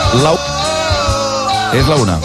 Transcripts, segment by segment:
És la 1.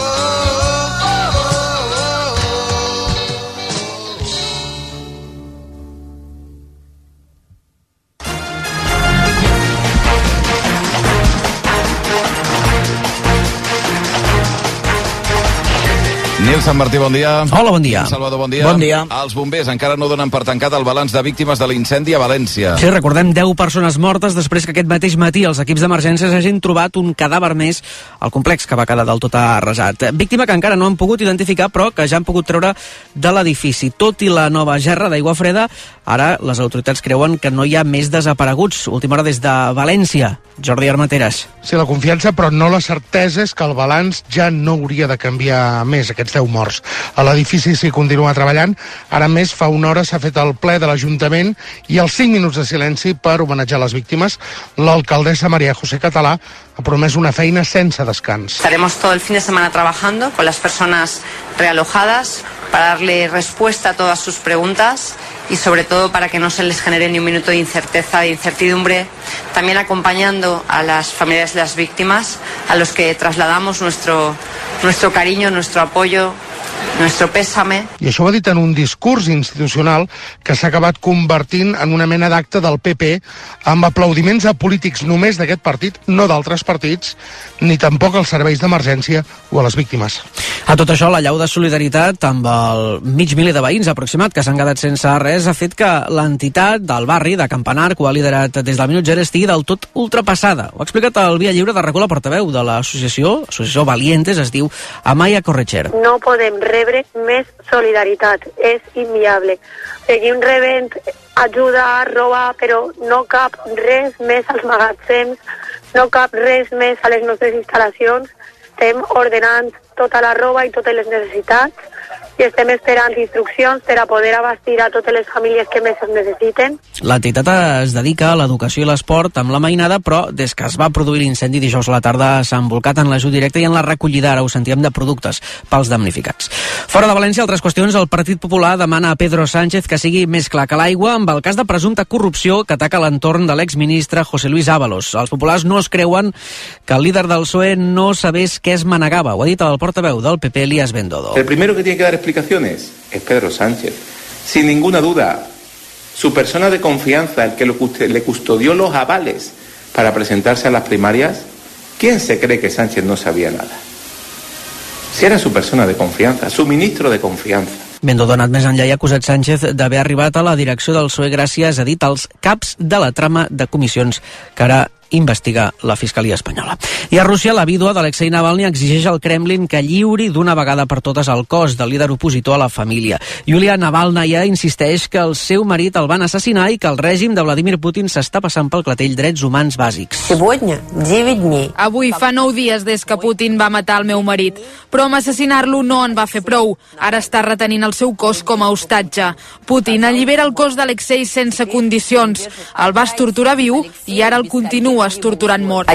Nil Sant Martí, bon dia. Hola, bon dia. Salvador, bon dia. Bon dia. Els bombers encara no donen per tancat el balanç de víctimes de l'incendi a València. Sí, recordem 10 persones mortes després que aquest mateix matí els equips d'emergències hagin trobat un cadàver més al complex que va quedar del tot arrasat. Víctima que encara no han pogut identificar, però que ja han pogut treure de l'edifici. Tot i la nova gerra d'aigua freda, ara les autoritats creuen que no hi ha més desapareguts. Última hora des de València. Jordi Armenteres. Sí, la confiança, però no la certesa, és que el balanç ja no hauria de canviar més, aquests 10 morts. A l'edifici s'hi continua treballant. Ara més, fa una hora s'ha fet el ple de l'Ajuntament i els 5 minuts de silenci per homenatjar les víctimes. L'alcaldessa María José Català ha promès una feina sense descans. Estaremos todo el fin de semana trabajando con las personas realojadas para darle respuesta a todas sus preguntas y sobre todo para que no se les genere ni un minuto de incerteza, de incertidumbre, también acompañando a las familias de las víctimas, a los que trasladamos nuestro cariño, nuestro apoyo, nuestro pésame. I això ho ha dit en un discurs institucional que s'ha acabat convertint en una mena d'acte del PP amb aplaudiments a polítics només d'aquest partit, no d'altres partits, ni tampoc als serveis d'emergència o a les víctimes. A tot això, la llau de solidaritat amb el mig miler de veïns aproximat que s'han quedat sense res ha fet que l'entitat del barri de Campanar, que ho ha liderat des del minut 0, estigui del tot ultrapassada. Ho ha explicat al Via Lliure de RAC1 la portaveu de l'associació Valientes, es diu Amaya Corretxer. No podem rebre més solidaritat, és inviable. Seguim rebent ajuda, roba, però no cap res més als magatzems, no cap res més a les nostres instal·lacions. Estem ordenant tota la roba i totes les necessitats i estem esperant instruccions per a poder abastir a totes les famílies que més es necessiten. L'entitat es dedica a l'educació i l'esport amb la mainada, però des que es va produir l'incendi dijous a la tarda s'ha envolcat en l'ajut directe i en la recollida, ara ho sentíem, de productes pels damnificats. Fora de València, altres qüestions. El Partit Popular demana a Pedro Sánchez que sigui més clar que l'aigua amb el cas de presumpta corrupció que ataca l'entorn de l'exministre José Luis Ábalos. Els populars no es creuen que el líder del PSOE no sabés què es manegava. Ho ha dit el portaveu del PP, Elías Bendodo. El primero que tiene que dar explicaciones es Pedro Sánchez. Sin ninguna duda, su persona de confianza, el que le custodió los avales para presentarse a las primarias, ¿quién se cree que Sánchez no sabía nada? Si era su persona de confianza, su ministro de confianza. Bendodo ha anat més enllà i ha acusat Sánchez d'haver arribat a la direcció del PSOE gràcies, ha dit, als caps de la trama de comissions que ara investiga la Fiscalia espanyola. I a Rússia, la vídua d'Alexei Navalny exigeix al Kremlin que lliuri d'una vegada per totes el cos del líder opositor a la família. Yulia Navalnaya insisteix que el seu marit el van assassinar i que el règim de Vladimir Putin s'està passant pel clatell drets humans bàsics. Avui fa 9 dies des que Putin va matar el meu marit, però amb assassinar-lo no en va fer prou. Ara està retenint el seu cos com a hostatge. Putin allibera el cos d'Alexei sense condicions. El vas torturar viu i ara el continua torturant mort.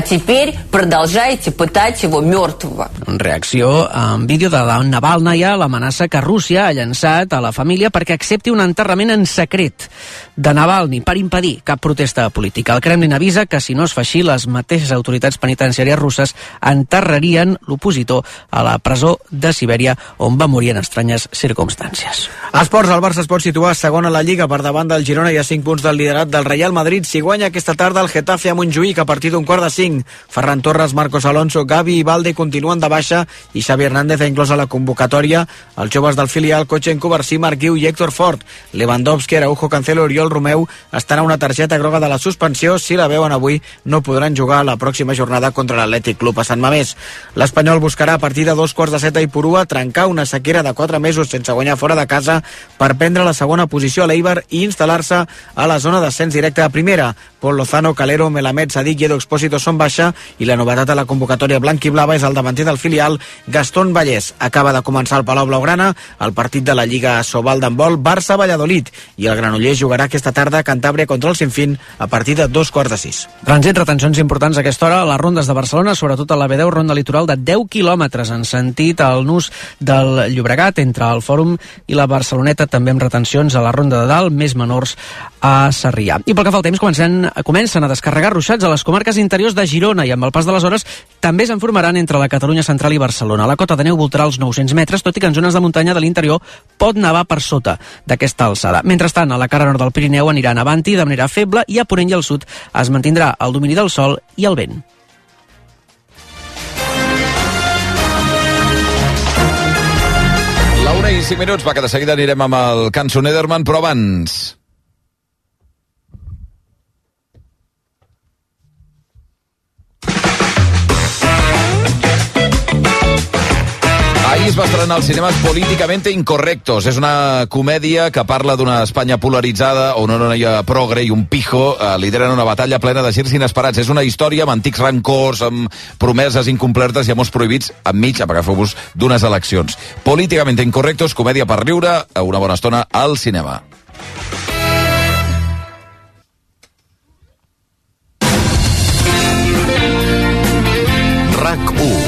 En reacció, en vídeo de la Navalnaya l'amenaça que Rússia ha llançat a la família perquè accepti un enterrament en secret de Navalny per impedir cap protesta política. El Kremlin avisa que si no es fa així, les mateixes autoritats penitenciàries russes enterrarien l'opositor a la presó de Sibèria, on va morir en estranyes circumstàncies. Esports, el Barça es pot situar segon a la Lliga per davant del Girona i a 5 punts del liderat del Real Madrid si guanya aquesta tarda el Getafe a Montjuïc a partir d'un 4:45. Ferran Torres, Marcos Alonso, Gavi i Balde continuen de baixa i Xavi Hernández ha inclòs a la convocatòria els joves del filial Kotxenko, Barcí, Marquiu i Héctor Fort. Lewandowski, Araujo, Cancelo, Oriol Romeu estan a una targeta groga de la suspensió. Si la veuen avui, no podran jugar la pròxima jornada contra l'Atlètic Club a Sant Mamés. L'Espanyol buscarà a partir de 2:15 a Ipurua trencar una sequera de 4 mesos sense guanyar fora de casa per prendre la segona posició a l'Eibar i instal·lar-se a la zona d'ascens directe a primera. Pol Lozano, Calero, Melamed, Sadik i Edo Expósito són baixa i la novetat a la convocatòria blanc-i-blava és el davanter del filial Gastón Vallès. Acaba de començar el Palau Blaugrana el partit de la Lliga Sobal d'handbol Barça-Valladolid i el Granollers jugarà aquesta tarda a Cantàbria contra el Sinfín a partir de 2:15. Trànsit, retencions importants a aquesta hora a les rondes de Barcelona, sobretot a la B10, ronda litoral de 10 quilòmetres en sentit al nus del Llobregat entre el Fòrum i la Barceloneta, també amb retencions a la ronda de dalt, més menors a Sarrià. I pel que fa al temps, comencen a descarregar ruixats a de les comarques interiors de Girona i amb el pas de les hores també se'n formaran entre la Catalunya central i Barcelona. La cota de neu voltarà els 900 metres, tot i que en zones de muntanya de l'interior pot nevar per sota d'aquesta alçada. Mentrestant, a la cara nord del Pirineu anirà nevant-hi de manera feble i a Ponent i al sud es mantindrà el domini del sol i el vent. La 1 i 5 minuts, va, que de seguida anirem amb el Cançó Nederman, però abans... Ahir es va estrenar als cinemes Políticamente Incorrectos. És una comèdia que parla d'una Espanya polaritzada on una noia progre i un pijo lideren una batalla plena de girs inesperats. És una història amb antics rancors, amb promeses incomplertes i amors prohibits enmig, agafeu-vos, d'unes eleccions. Políticamente Incorrectos, comèdia per riure, una bona estona al cinema. RAC1.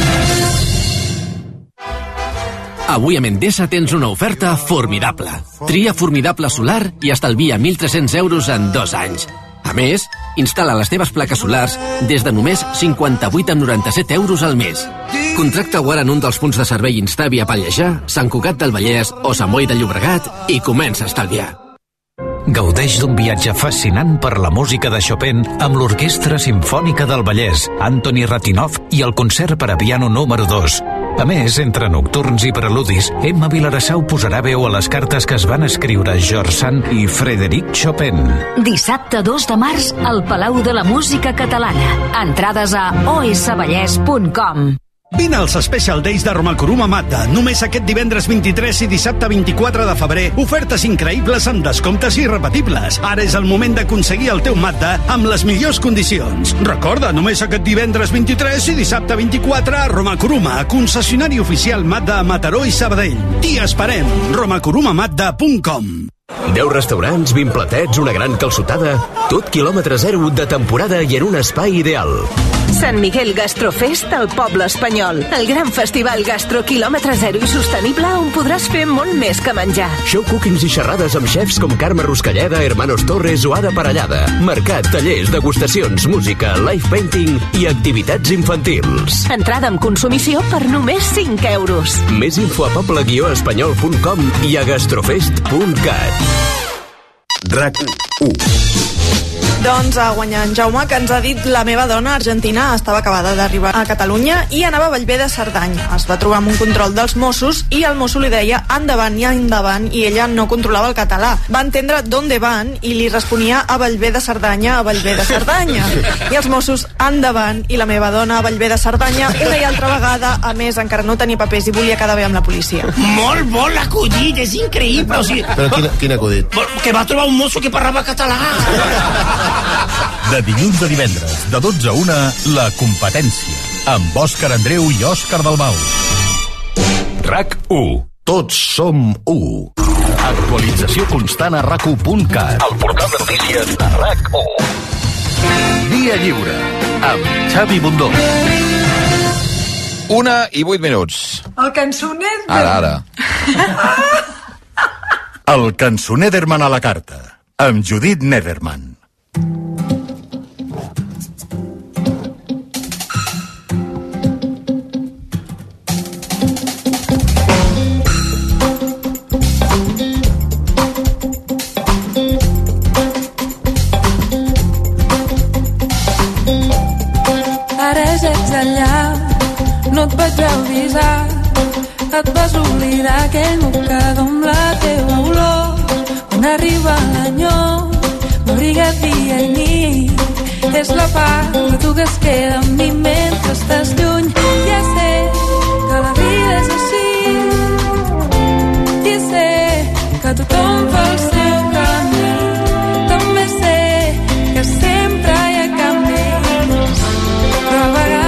Avui a Endesa tens una oferta formidable. Tria Formidable Solar i estalvia 1.300 euros en 2 anys. A més, instal·la les teves plaques solars des de només 58,97 euros al mes. Contracta-ho ara en un dels punts de servei Instavi a Pallejà, Sant Cugat del Vallès o Sant Boi de Llobregat i comença a estalviar. Gaudeix d'un viatge fascinant per la música de Chopin amb l'Orquestra Simfònica del Vallès, Antoni Ratinov i el concert per a piano número 2. A més, entre nocturns i preludis, Emma Vilarassau posarà veu a les cartes que es van escriure George Sand i Frédéric Chopin. Dissabte 2 de març al Palau de la Música Catalana. Entrades a osvallès.com. Vine als Special Days de Romakuruma Mazda. Només aquest divendres 23 i dissabte 24 de febrer. Ofertes increïbles amb descomptes irrepetibles. Ara és el moment d'aconseguir el teu Mazda amb les millors condicions. Recorda, només aquest divendres 23 i dissabte 24 a Romakuruma, concessionari oficial Mazda a Mataró i Sabadell. T'hi esperem. romakurumamazda.com. 10 restaurants, 20 platets, una gran calçotada, tot quilòmetre zero de temporada i en un espai ideal. Sant Miguel Gastrofest al poble espanyol. El gran festival gastro quilòmetre zero i sostenible on podràs fer molt més que menjar. Show cookings i xerrades amb xefs com Carme Ruscalleda, Hermanos Torres o Ada Parellada. Mercat, tallers, degustacions, música, live painting i activitats infantils. Entrada amb consumició per només 5 euros. Més info a poble-espanyol.com i a gastrofest.cat. RAC1. Doncs ha guanyat en Jaume, que ens ha dit la meva dona argentina estava acabada d'arribar a Catalunya i anava a Bellver de Cerdanya. Es va trobar amb un control dels Mossos i el mosso li deia endavant i endavant i ella no controlava el català. Va entendre d'onde van i li responia a Bellver de Cerdanya, a Bellver de Cerdanya. I els Mossos endavant i la meva dona a Bellver de Cerdanya una i altra vegada. A més, encara no tenia papers i volia quedar bé amb la policia. Molt bon l'acudit, és increïble. O sigui, però quin acudit? Que va trobar un mosso que parlava català. De dilluns a divendres, de 12 a 1, La Competència, amb Òscar Andreu i Òscar Dalmau. RAC1. Tots som u. Actualització constant a RAC1.cat. El portal de notícies de RAC1. Dia lliure, amb Xavi Bundó. 1 i 8 minuts. El cançoner... Ara. El cançoner Nederman a la carta, amb Judit Nederman. No et vaig avisar, et vas oblidar aquell mocador amb la teva olor. Quan arriba l'enyor, m'abriga dia i nit. És la part de tu que es queda amb mi mentre estàs lluny. Ja sé que la vida és així, ja sé que tothom fa el seu camí. També sé que sempre hi ha canvis, però a vegades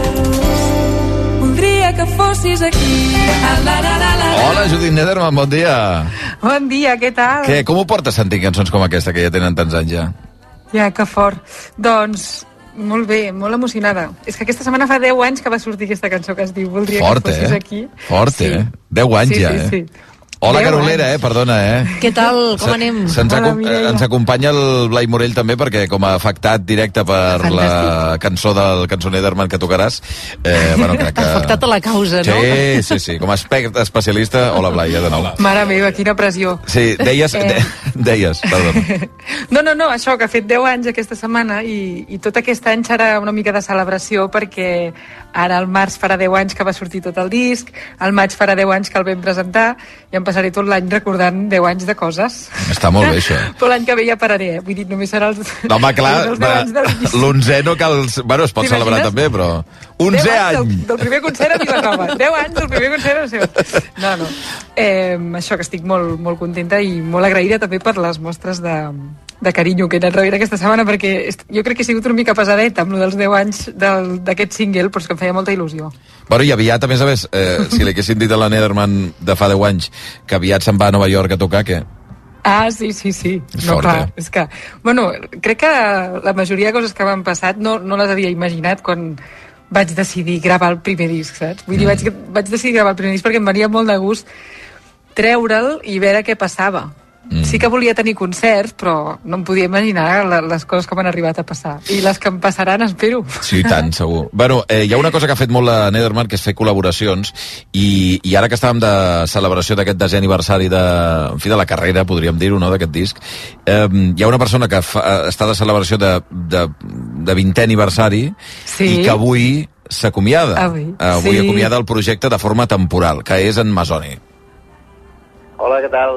que fossis aquí. Hola, Judit Nederman, bon dia. Bon dia, què tal? Què, com ho portes sentir cançons com aquesta, que ja tenen tants anys ja? Ja, que fort. Doncs, molt bé, molt emocionada. És que aquesta setmana fa 10 anys que va sortir aquesta cançó que es diu Voldria Fort, que fossis aquí. Fort, sí. 10 anys sí, ja, sí. Hola, Carolera, perdona, Què tal? Com anem? Ens acompanya el Blai Morell també, perquè com a afectat directe per la cançó del cançoner d'Herman que tocaràs, crec que... Afectat a la causa, no? Sí, com a especialista. Hola, Blai, de nou. Mare meva, quina pressió. Sí, deies, perdona. No, això, que ha fet 10 anys aquesta setmana i tot aquest any serà una mica de celebració, perquè ara al març farà 10 anys que va sortir tot el disc, al maig farà 10 anys que el vam presentar, i em passaré tot l'any recordant 10 anys de coses. Està molt bé, això. Però l'any que ve ja pararé, vull dir, només serà els... No, home, clar, l'11è no cal... Bueno, es pot celebrar també, però... 11è any! Del primer concert a Vilanova. 10 anys del primer concert a Seu. No. Això, que estic molt, molt contenta i molt agraïda també per les mostres de carinyo que he anat rebent aquesta setmana, perquè jo crec que he sigut una mica pesadeta amb el dels 10 anys d'aquest single, però és que em feia molta il·lusió. Bueno, i aviat, a més, si li haguessin dit a la Nederman de fa 10 anys que aviat se'n va a Nova York a tocar, què? Ah, sí. No, clar, és que... Bueno, crec que la majoria de coses que m'han passat no les havia imaginat quan vaig decidir gravar el primer disc, saps? Vull dir, vaig decidir gravar el primer disc perquè em venia molt de gust treure'l i veure què passava. Sí que volia tenir concerts, però no em podia imaginar les coses que m'han arribat a passar. I les que em passaran, espero. Sí, tant, segur. Bueno, hi ha una cosa que ha fet molt la Nederman, que és fer col·laboracions, i ara que estàvem de celebració d'aquest 10è aniversari de la carrera, podríem dir-ho, no?, d'aquest disc, hi ha una persona que està de celebració de 20è aniversari, i que avui s'acomiada. Avui acomiada el projecte de forma temporal, que és en Masoni. Hola, què tal?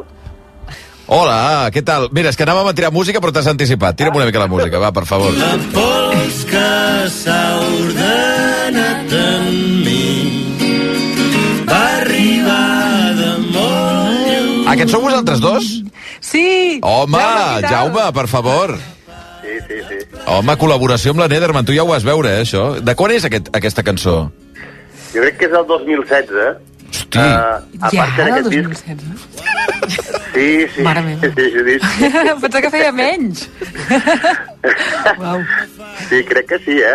Hola, què tal? Mira, és que anàvem a tirar música, però t'has anticipat. Tira'm una mica la música, va, per favor. La pols que s'ha ordenat en mi va arribar de molt lluny. Aquests sou vosaltres dos? Sí! Home, Jaume, per favor. Sí. Home, col·laboració amb la Nederman, tu ja ho vas veure, això. De quan és aquesta cançó? Jo crec que és el 2016. Hosti. El 2016? Sí. Mare meva. Sí. Pensava que feia menys. Uau. Sí, crec que sí,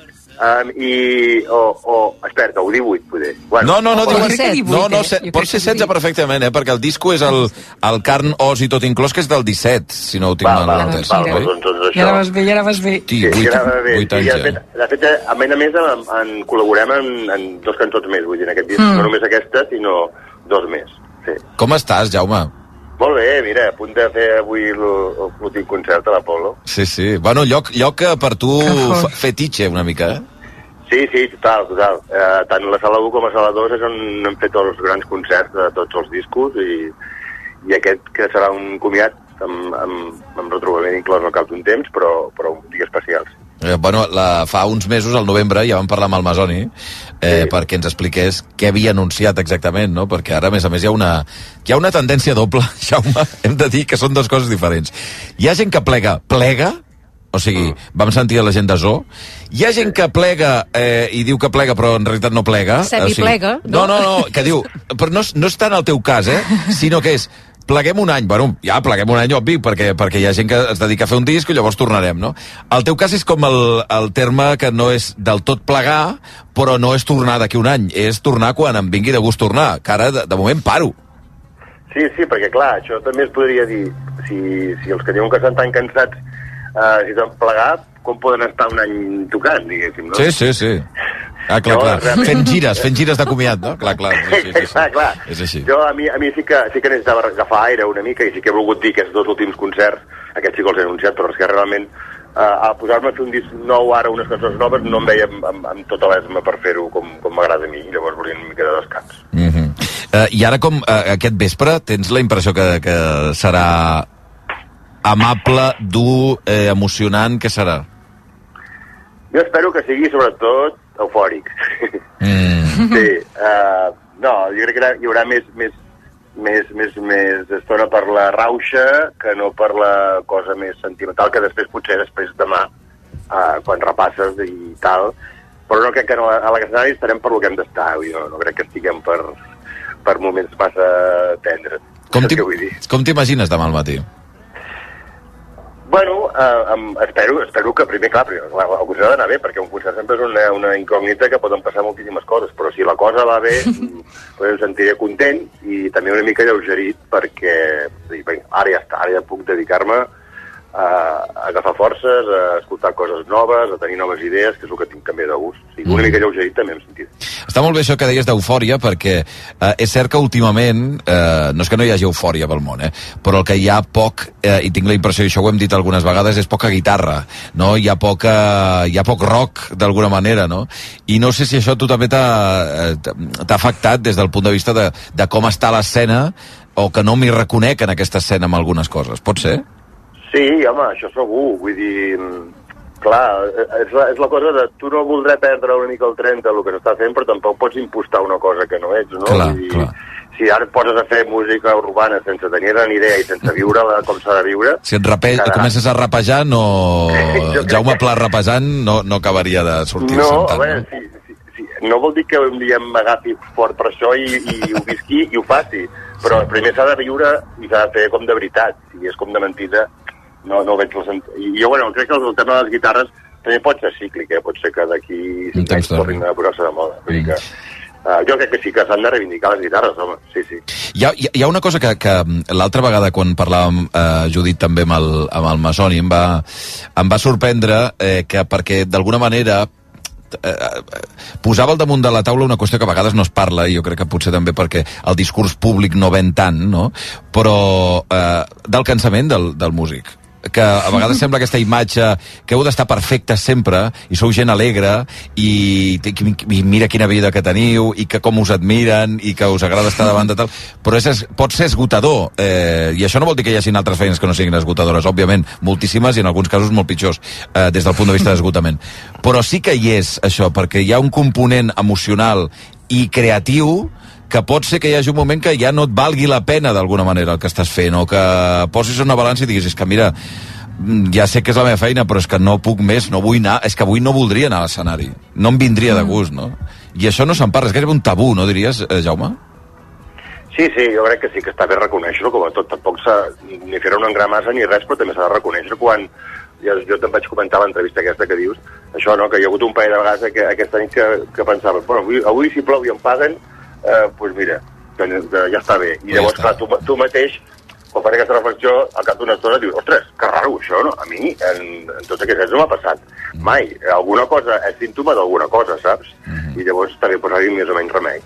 Espera, ho 18, poder. Bueno, no, pot ser 16 perfectament, perquè el disco és el Carn, Os i tot inclòs, que és del 17, si no ho tinc mal entès. Ja anaves bé. Sí, 8 anys, De fet, a més, col·laborem en 2 cançons més, vull dir, en aquest disc. No només aquesta, sinó 2 més. Sí. Com estàs, Jaume? Molt bé, mira, a punt de fer avui l'últim concert a l'Apolo. Sí. Bueno, lloc per tu fetitxe, una mica, Sí, total. Tant la sala 1 com la sala 2 és on hem fet els grans concerts de tots els discos i aquest que serà un comiat amb retrobament inclòs al cap d'un temps, però un dia especial. Bueno, fa uns mesos, al novembre, ja vam parlar amb el Masoni perquè ens expliqués què havia anunciat exactament, no? Perquè ara, a més, hi ha una tendència doble, Jaume, hem de dir que són dues coses diferents. Hi ha gent que plega, o sigui, vam sentir a la gent de Zoo, hi ha gent que plega i diu que plega, però en realitat no plega. Semiplega, no? No, que diu, però no és tant el teu cas, sinó que és, pleguem un any, bueno, ja pleguem un any, obvi, perquè hi ha gent que es dedica a fer un disc i llavors tornarem, no? El teu cas és com el terme que no és del tot plegar, però no és tornar d'aquí un any, és tornar quan em vingui de gust tornar, que ara de moment paro. Sí, perquè clar, això també es podria dir, si els que diuen que estan tan cansats si t'han plegat, com poden estar un any tocant, diguéssim, no? Sí. Ah, clar. Fent gires de comiat, no? Clar. Sí. Clar. És així. Jo, a mi sí que necessitava agafar aire una mica i sí que he volgut dir que aquests 2 últims concerts, aquests sí que els he anunciat, però és que realment a posar-me a fer un disc nou ara, unes cançons noves, no em veia amb tota l'esma per fer-ho com m'agrada a mi, i llavors volia una mica de descans. I ara, com aquest vespre, tens la impressió que serà amable, dur, emocionant, què serà? Jo espero que sigui, sobretot, eufòric. Sí. No, jo crec que hi haurà més estona per la rauxa que no per la cosa més sentimental, que després demà, quan repasses i tal, però no crec que a l'escenari estarem per lo que hem d'estar. Jo no crec que estiguem per moments massa tendres. Com t'imagines demà al matí? Bueno, espero que primer, clar, el concert ha d'anar bé, perquè un concert sempre és una incògnita que poden passar moltíssimes coses, però si la cosa va bé, doncs em sentiré content i també una mica lleugerit, perquè ara ja està, ara ja puc dedicar-me a agafar forces, a escoltar coses noves, a tenir noves idees, que és el que tinc també de gust. O sigui, una mica lleugerit també hem sentit. Està molt bé això que deies d'eufòria, perquè és cert que últimament, no és que no hi hagi eufòria pel món, però el que hi ha poc, i tinc la impressió, i això ho hem dit algunes vegades, és poca guitarra, no? Hi ha poc rock, d'alguna manera, no? I no sé si això tu també t'ha afectat des del punt de vista de com està l'escena, o que no m'hi reconec en aquesta escena amb algunes coses. Pot ser? Sí, home, això segur, vull dir, clar, és la cosa de tu no voldré perdre una mica el tren del que s'està fent, però tampoc pots impostar una cosa que no ets, no? Clar, vull dir, clar. Si ara et poses a fer música urbana sense tenir ni idea i sense viure com s'ha de viure... Si comences a rapejar, Jaume Pla rapejant no acabaria de sortir-se. No, a veure, no vol dir que un dia m'agafi fort per això i ho visqui i ho faci, però primer s'ha de viure i s'ha de fer com de veritat. Si és com de mentida, no veig el sentit. I jo, crec que el tema de les guitarres també pot ser cíclic, pot ser que d'aquí 5 anys tornin a posar-se de moda. Vull dir que jo crec que sí que s'han de reivindicar les guitarres, home, sí. Hi ha una cosa que l'altra vegada quan parlàvem, Judit, també amb el Masoni, em va sorprendre perquè d'alguna manera posava al damunt de la taula una qüestió que a vegades no es parla, i jo crec que potser també perquè el discurs públic no ven tant, no? Però del cansament del músic, que a vegades sembla aquesta imatge que heu d'estar perfectes sempre i sou gent alegre i mira quina vida que teniu i que com us admiren i que us agrada estar davant de tal, però pot ser esgotador, i això no vol dir que hi hagin altres feines que no siguin esgotadores, òbviament, moltíssimes i en alguns casos molt pitjors des del punt de vista d'esgotament, però sí que hi és això, perquè hi ha un component emocional i creatiu que pot ser que hi hagi un moment que ja no et valgui la pena d'alguna manera el que estàs fent, o que posis una balança i diguis, és que mira, ja sé que és la meva feina, però és que no puc més, no vull anar, és que avui no voldria anar a l'escenari, no em vindria de gust, no? I això no se'n parla, és gairebé un tabú, no diries, Jaume? Sí, jo crec que sí que està bé reconèixer-ho, com a tot, tampoc ni fer una engramassa ni res, però també s'ha de reconèixer quan... Jo te'n vaig comentar a l'entrevista aquesta que dius, això, no?, que hi ha hagut un parell de vegades aquesta nit que pensava, bueno, avui si plou i em paguen, doncs mira, ja està bé. I llavors, clar, tu mateix, quan fas aquesta reflexió, al cap d'una estona dius, ostres, que raro això, no? A mi, en tots aquests anys no m'ha passat mai. Alguna cosa és símptoma d'alguna cosa, saps? I llavors està bé posar-hi més o menys remei.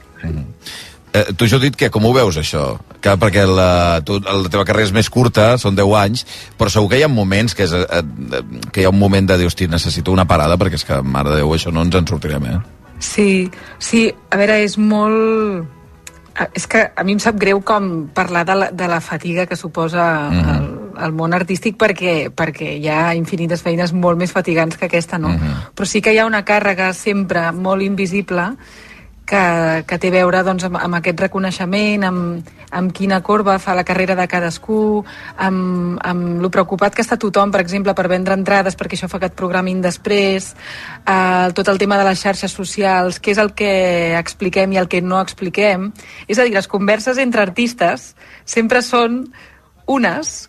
Tu, Judit, com ho veus, això? Perquè la teva carrera és més curta, són 10 anys, però segur que hi ha moments que hi ha un moment de dir, hosti, necessito una parada, perquè és que, mare de Déu, això no ens en sortirem, Sí, a veure, és molt... És que a mi em sap greu com parlar de la fatiga que suposa el món artístic, perquè hi ha infinites feines molt més fatigants que aquesta, no? Però sí que hi ha una càrrega sempre molt invisible que té a veure doncs, amb aquest reconeixement, amb quina corba fa la carrera de cadascú, amb lo preocupat que està tothom, per exemple, per vendre entrades, perquè això fa que et programin després, tot el tema de les xarxes socials, què és el que expliquem i el que no expliquem. És a dir, les converses entre artistes sempre són unes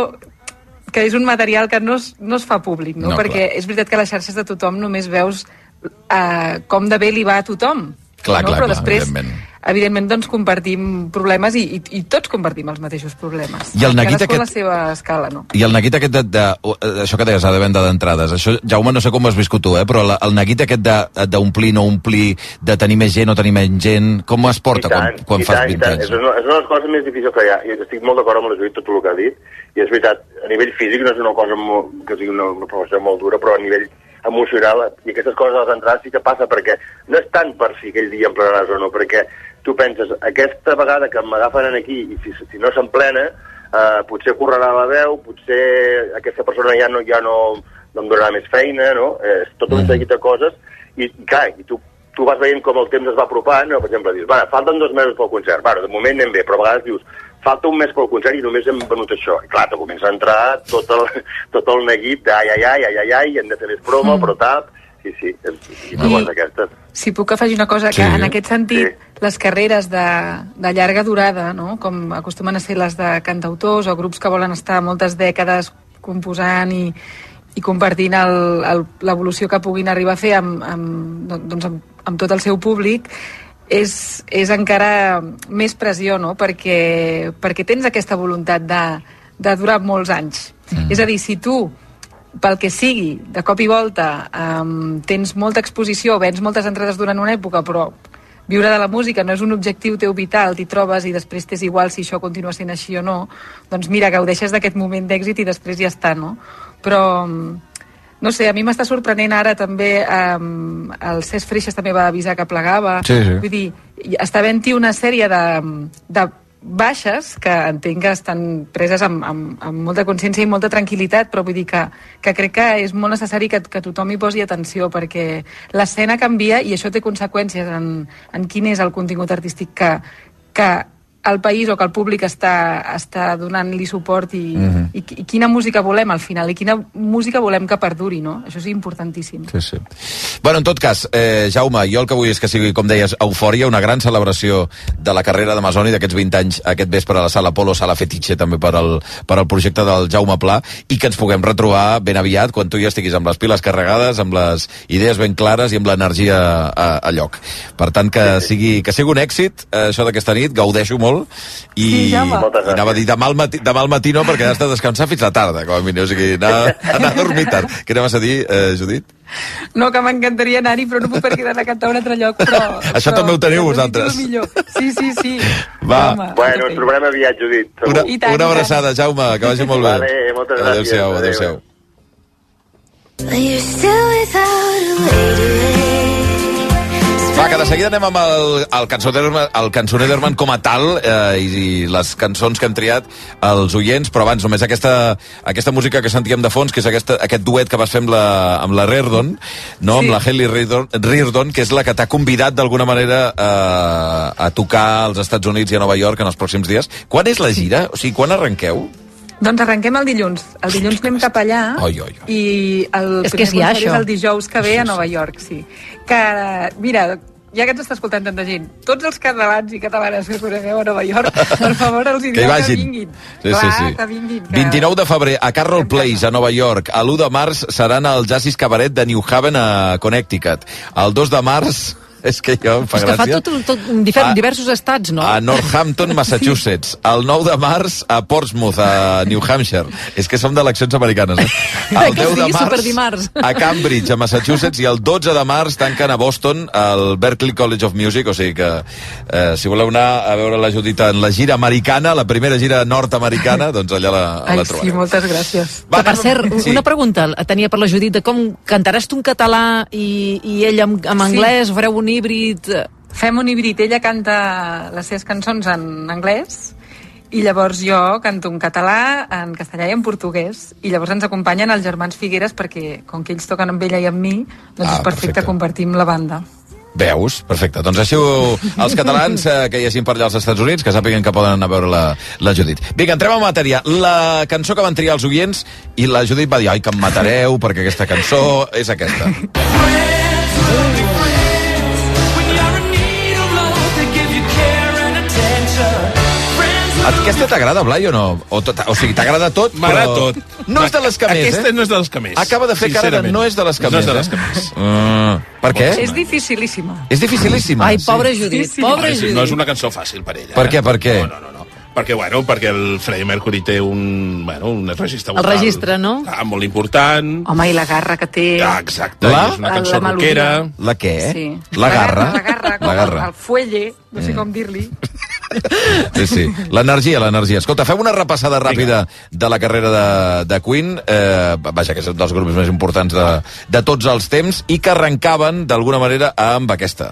que és un material que no es fa públic, no? Perquè és veritat que a les xarxes de tothom només veus com de bé li va a tothom. Clar, però després, evidentment, doncs compartim problemes i tots compartim els mateixos problemes. I el neguit cadascú a la seva escala, no? I el neguit aquest això que deies, de venda d'entrades, això, Jaume, no sé com ho has viscut tu, però el neguit aquest d'omplir, no omplir, de tenir més gent o tenir menys gent, com es porta quan fas 20 anys? És una de les coses més difícils que hi ha. I estic molt d'acord amb la Judit, tot el que ha dit, i és veritat, a nivell físic no és una cosa que sigui una professió molt dura, però a nivell emocional, i aquestes coses de les entrades sí que passa, perquè no és tant per si aquell dia en plenaràs o no, perquè tu penses, aquesta vegada que m'agafen aquí i si no s'emplena, potser correrà la veu, potser aquesta persona ja no em donarà més feina, no? És tot un seguit de coses, i clar, tu vas veient com el temps es va apropant, no? Per exemple, dius, falten 2 mesos pel concert, de moment anem bé, però a vegades dius, falta un mes pel concert i només hem venut això. I clar, te comença a entrar tot el neguit d'ai, hem de fer més promo, però tap... Sí, i coses aquestes. Si puc afegir una cosa, que en aquest sentit, les carreres de llarga durada, no? Com acostumen a ser les de cantautors o grups que volen estar moltes dècades composant i compartint l'evolució que puguin arribar a fer amb tot el seu públic, és encara més pressió, no? Perquè tens aquesta voluntat de durar molts anys. És a dir, si tu, pel que sigui, de cop i volta tens molta exposició, vens moltes entrades durant una època, però viure de la música no és un objectiu teu vital, t'hi trobes i després t'és igual si això continua sent així o no, doncs mira, gaudeixes d'aquest moment d'èxit i després ja està, no? Però, no sé, a mi m'està sorprenent ara també, el Cesc Freixas també va avisar que plegava, vull dir, està havent-hi una sèrie de baixes que entenc que estan preses amb molta consciència i molta tranquil·litat, però vull dir que crec que és molt necessari que tothom hi posi atenció, perquè l'escena canvia i això té conseqüències en quin és el contingut artístic que el país o que el públic està donant-li suport i quina música volem al final i quina música volem que perduri, no? Això és importantíssim. Sí. Bueno, en tot cas, Jaume, jo el que vull és que sigui, com deies, eufòria, una gran celebració de la carrera d'Amazoni d'aquests 20 anys aquest vespre a la Sala Polo, Sala Fetiche també per al projecte del Jaume Pla, i que ens puguem retrobar ben aviat quan tu ja estiguis amb les piles carregades, amb les idees ben clares i amb l'energia a lloc. Per tant, que sigui un èxit això d'aquesta nit, gaudeixo molt i anava a dir demà al matí no, perquè has de descansar fins la tarda, com a mínim, o sigui, anar a dormir tard. Què anaves a dir, Judit? No, que m'encantaria anar-hi, però no puc perquè anar a cantar a un altre lloc, però... Això també ho teniu vosaltres. Sí. Va. Bueno, ens trobarem aviat, Judit. Una abraçada, Jaume, que vagi molt bé. Vale, moltes gràcies. Adéu-siau. Va, que de seguida anem amb el cançoner d'Herman com a tal i les cançons que hem triat els oients, però abans només aquesta música que sentíem de fons, que és aquest duet que vas fer amb la Reardon, no? Amb la Hayley Reardon, que és la que t'ha convidat d'alguna manera a tocar als Estats Units i a Nova York en els pròxims dies. Quan és la gira? O sigui, quan arrenqueu? Doncs arrenquem el dilluns. El dilluns anem cap allà i el primer concert és el dijous que ve a Nova York, sí. Que, mira, ja que ens està escoltant tanta gent, tots els catalans i catalanes que coneixeu a Nova York, per favor, els direu que vinguin. Sí. Que vinguin. 29 de febrer a Carroll Place, a Nova York. A l'1 de març seran al Jazzis Cabaret de New Haven, a Connecticut. El 2 de març... És que jo em fa gràcia. És que fa tot diversos estats, no? A Northampton, Massachusetts. El 9 de març a Portsmouth, a New Hampshire. És que som d'eleccions americanes, El 10 de març a Cambridge, a Massachusetts, i el 12 de març tanquen a Boston, al Berklee College of Music, o sigui que si voleu anar a veure la Judit en la gira americana, la primera gira nord-americana, doncs allà la trobareu. Sí, moltes gràcies. Va, per cert, una pregunta tenia per la Judit, de com cantaràs tu en català i ell en anglès, fareu un híbrid? Fem un híbrid. Ella canta les seves cançons en anglès i llavors jo canto en català, en castellà i en portuguès, i llavors ens acompanyen els germans Figueres perquè com que ells toquen amb ella i amb mi, doncs és perfecte, compartim la banda. Veus? Perfecte. Doncs així els catalans que hi hagin per allà als Estats Units, que sàpiguen que poden anar a veure la Judit. Vinga, entrem en matèria. La cançó que van triar els oients, i la Judit va dir, ai, que em matareu, perquè aquesta cançó és aquesta. Aquesta t'agrada, Blai, o no? O sigui, t'agrada tot, però... M'agrada tot. No és de les que més, Aquesta no és de les que més. Acaba de fer cara de no és de les que més, No és de les que més. Per què? És dificilíssima. És dificilíssima? Ai, pobra Judit, pobra Judit. No és una cançó fàcil per ella. Per què? No. Perquè el Freddie Mercury té un registre vocal. El registre, no? Molt important. Home, i la garra que té. Exacte, és una cançó rockera. La què? Sí. La garra? La garra. El fuelle, no sé com dir-li. Sí. L'energia. Escolta, fem una repassada ràpida de la carrera de Queen, vaja, que és un dels grups més importants de tots els temps, i que arrencaven, d'alguna manera, amb aquesta.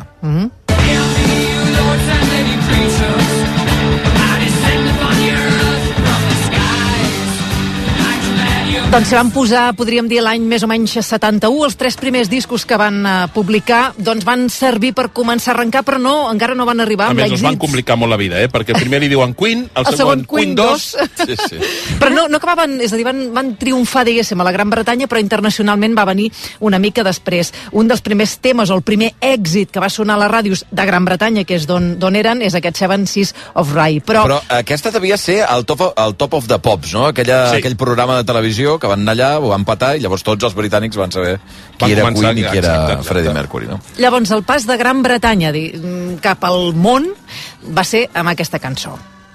Doncs se van posar, podríem dir, l'any més o menys 71. Els 3 primers discos que van publicar doncs van servir per començar a arrencar, però encara no van arribar amb l'èxit. A més, l'èxit. us van complicar molt la vida, perquè el primer li diuen Queen, el segon Queen 2. Sí. Però no acabaven, és a dir, van triomfar, diguéssim, a la Gran Bretanya, però internacionalment va venir una mica després. Un dels primers temes, o el primer èxit que va sonar a les ràdios de Gran Bretanya, que és d'on eren, és aquest Seven Seas of Rhye. Però aquesta devia ser el Top of the Pops, no? Aquell programa de televisió que van anar allà, ho van patar, i llavors tots els britànics van saber qui era Queen i qui era Freddie Mercury, no? Llavors, el pas de Gran Bretanya cap al món va ser amb aquesta cançó.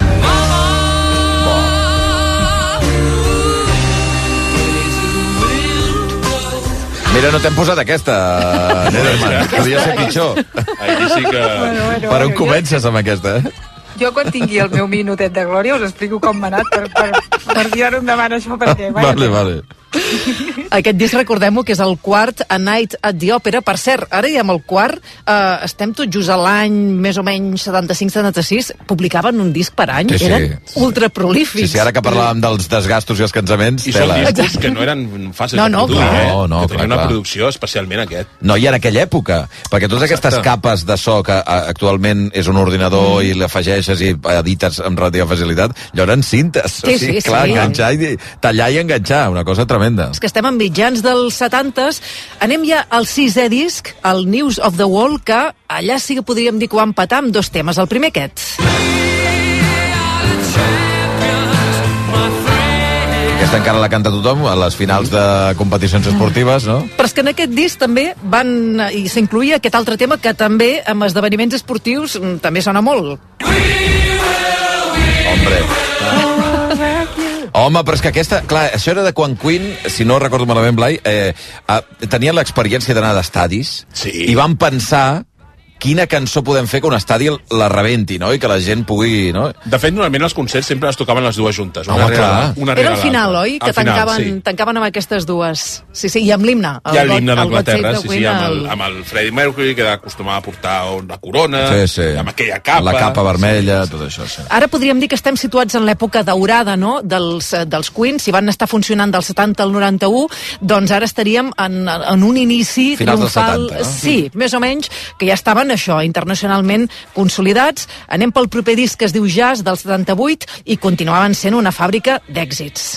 Mira, no t'hem posat aquesta, Nederman. Podria ser pitjor. Aquí sí que... Per on comences amb aquesta, Jo, quan tingui el meu minutet de glòria, us explico com m'ha anat per tirar-ho endavant això, perquè... Vale. Aquest disc, recordem-ho, que és el quart A Night at the Opera. Per cert, ara ja amb el quart, estem tot just a l'any més o menys 75-76, publicaven un disc per any, eren ultraprolífics. Sí, ara que parlàvem dels desgastos i escampaments... I són discos que no eren fàcils de produir, que tenien una producció especialment aquest. No, i en aquella època, perquè totes aquestes capes de so que actualment és un ordinador i l'afegeixes i edites amb relativa facilitat, allò eren cintes. Sí. Enganxar i tallar i enganxar, una cosa tremenda. És que estem en mitjans dels 70s. Anem ja al 6è disc, el News of the World, que allà sí que podríem dir que ho va empatar amb 2 temes. El primer aquest. Aquesta encara la canta tothom a les finals de competicions esportives, no? Però és que en aquest disc també s'incluïa aquest altre tema que també amb esdeveniments esportius també sona molt. Home, però és que aquesta... Clar, això era de quan Queen, si no recordo malament, Blai, tenien l'experiència d'anar d'estadis i van pensar quina cançó podem fer que un estadi la rebenti, no? I que la gent pugui... No? De fet, normalment els concerts sempre les tocaven les dues juntes. Una era el final, oi? Que tancaven amb aquestes dues. Sí, i amb l'himne. I amb l'himne d'Anglaterra, amb el Freddie Mercury, que acostumava a portar una corona, amb aquella capa... La capa vermella, tot això, sí. Ara podríem dir que estem situats en l'època daurada, no?, dels Queen. Si van estar funcionant del 70 al 91, doncs ara estaríem en un inici triomfal... Finals dels 70, no? Sí, més o menys, que ja estaven això, internacionalment consolidats. Anem pel proper disc, que es diu Jazz, del 78, i continuaven sent una fàbrica d'èxits.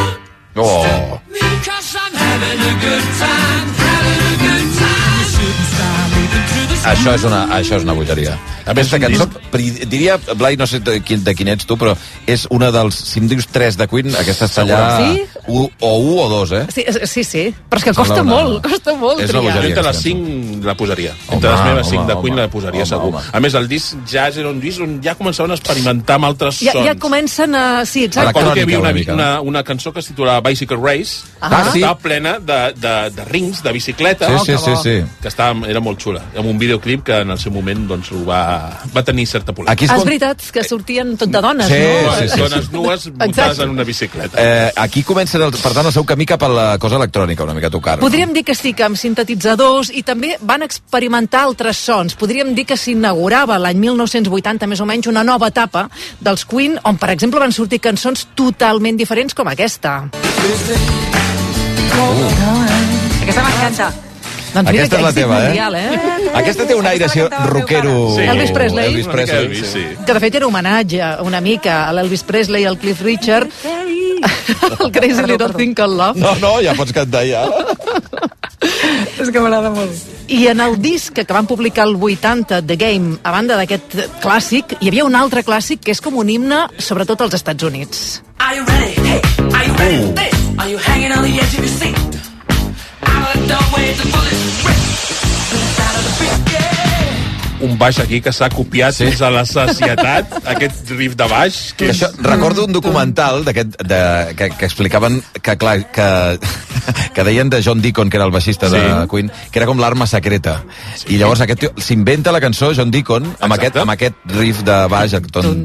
Això és una bogeria. A més, aquesta cançó, diria, Blai, no sé de quin ets tu, però és una dels, si em dius 3 de Queen, aquesta està allà 1 o 2, Sí. Però és que costa molt triar. És una bogeria. Entre les 5 la posaria. Entre les meves 5 de Queen la posaria segur. A més, el disc Jazz era un disc on ja començaven a experimentar amb altres sons. Ja comencen a... Sí, exacte. Recordo que hi havia una cançó que es titulava Bicycle Race, que estava plena de rings, de bicicleta, que era molt xula. Amb un videoclip que en el seu moment doncs, va tenir certa polèmica. És veritat, que sortien tot de dones, no? Dones nues muntades en una bicicleta. Aquí comença, per tant, el seu camí cap a la cosa electrònica, una mica a tocar. Podríem dir que sí, que amb sintetitzadors, i també van experimentar altres sons. Podríem dir que s'inaugurava l'any 1980, més o menys, una nova etapa dels Queen, on, per exemple, van sortir cançons totalment diferents com aquesta. Aquesta m'encanta. Doncs mira, aquesta és la teva, mundial, Aquesta té un aire així rockero... Elvis Presley, sí. Que de fet era homenatge una mica a l'Elvis Presley i al Cliff Richard. El Crazy Little Thing Called Love. No, ja pots cantar ja. És que m'agrada molt. I en el disc que van publicar el 80, The Game, a banda d'aquest clàssic, hi havia un altre clàssic que és com un himne, sobretot als Estats Units. Are you ready? Hey, are you ready for this? Are you hanging on the edge of your seat? Un baix aquí que s'ha copiat fins a la sacietat, aquest riff de baix. Recordo un documental que explicaven que deien de John Deacon, que era el baixista de Queen, que era com l'arma secreta. I llavors aquest tio s'inventa la cançó, John Deacon, amb aquest riff de baix,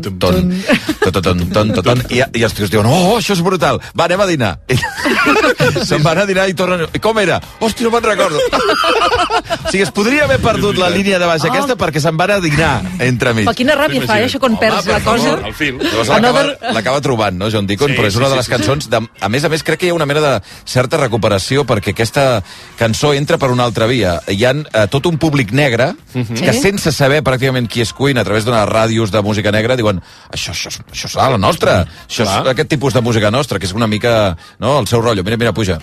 i els tios diuen, això és brutal, va, anem a dinar. Se'n van a dinar i tornen... I com era? Hòstia, no me'n recordo. O sigui, es podria haver perdut la línia de baix aquesta, perquè se'n van a dinar entremig. Però quina ràbia fa, això, quan perds la cosa. El fil. L'acaba trobant, no, John Deacon? Però és una de les cançons... A més, crec que hi ha una mena de certa recuperació perquè aquesta cançó entra per una altra via. Hi ha tot un públic negre que sense saber pràcticament qui és Queen a través d'unes ràdios de música negra diuen això serà la nostra, això és aquest tipus de música nostra, que és una mica el seu rotllo. Mira, puja.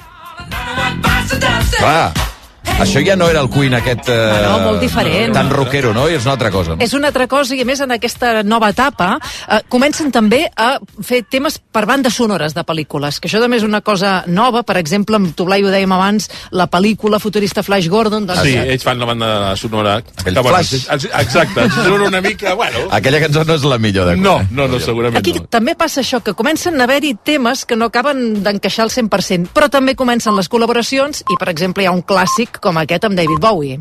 Clar, això ja no era el Queen aquest molt diferent. Tan rockero, no? I és una altra cosa. És una altra cosa, i a més en aquesta nova etapa comencen també a fer temes per bandes sonores de pel·lícules, que això també és una cosa nova. Per exemple, amb tu, Blai, ho dèiem abans, la pel·lícula futurista Flash Gordon. Doncs... Sí, ells fan la banda sonora. Flash. Exacte, ens donen una mica... Bueno. Aquella cançó no és la millor. No, segurament Aquí també passa això, que comencen a haver-hi temes que no acaben d'encaixar al 100%, però també comencen les col·laboracions, i per exemple hi ha un clàssic com aquest amb David Bowie.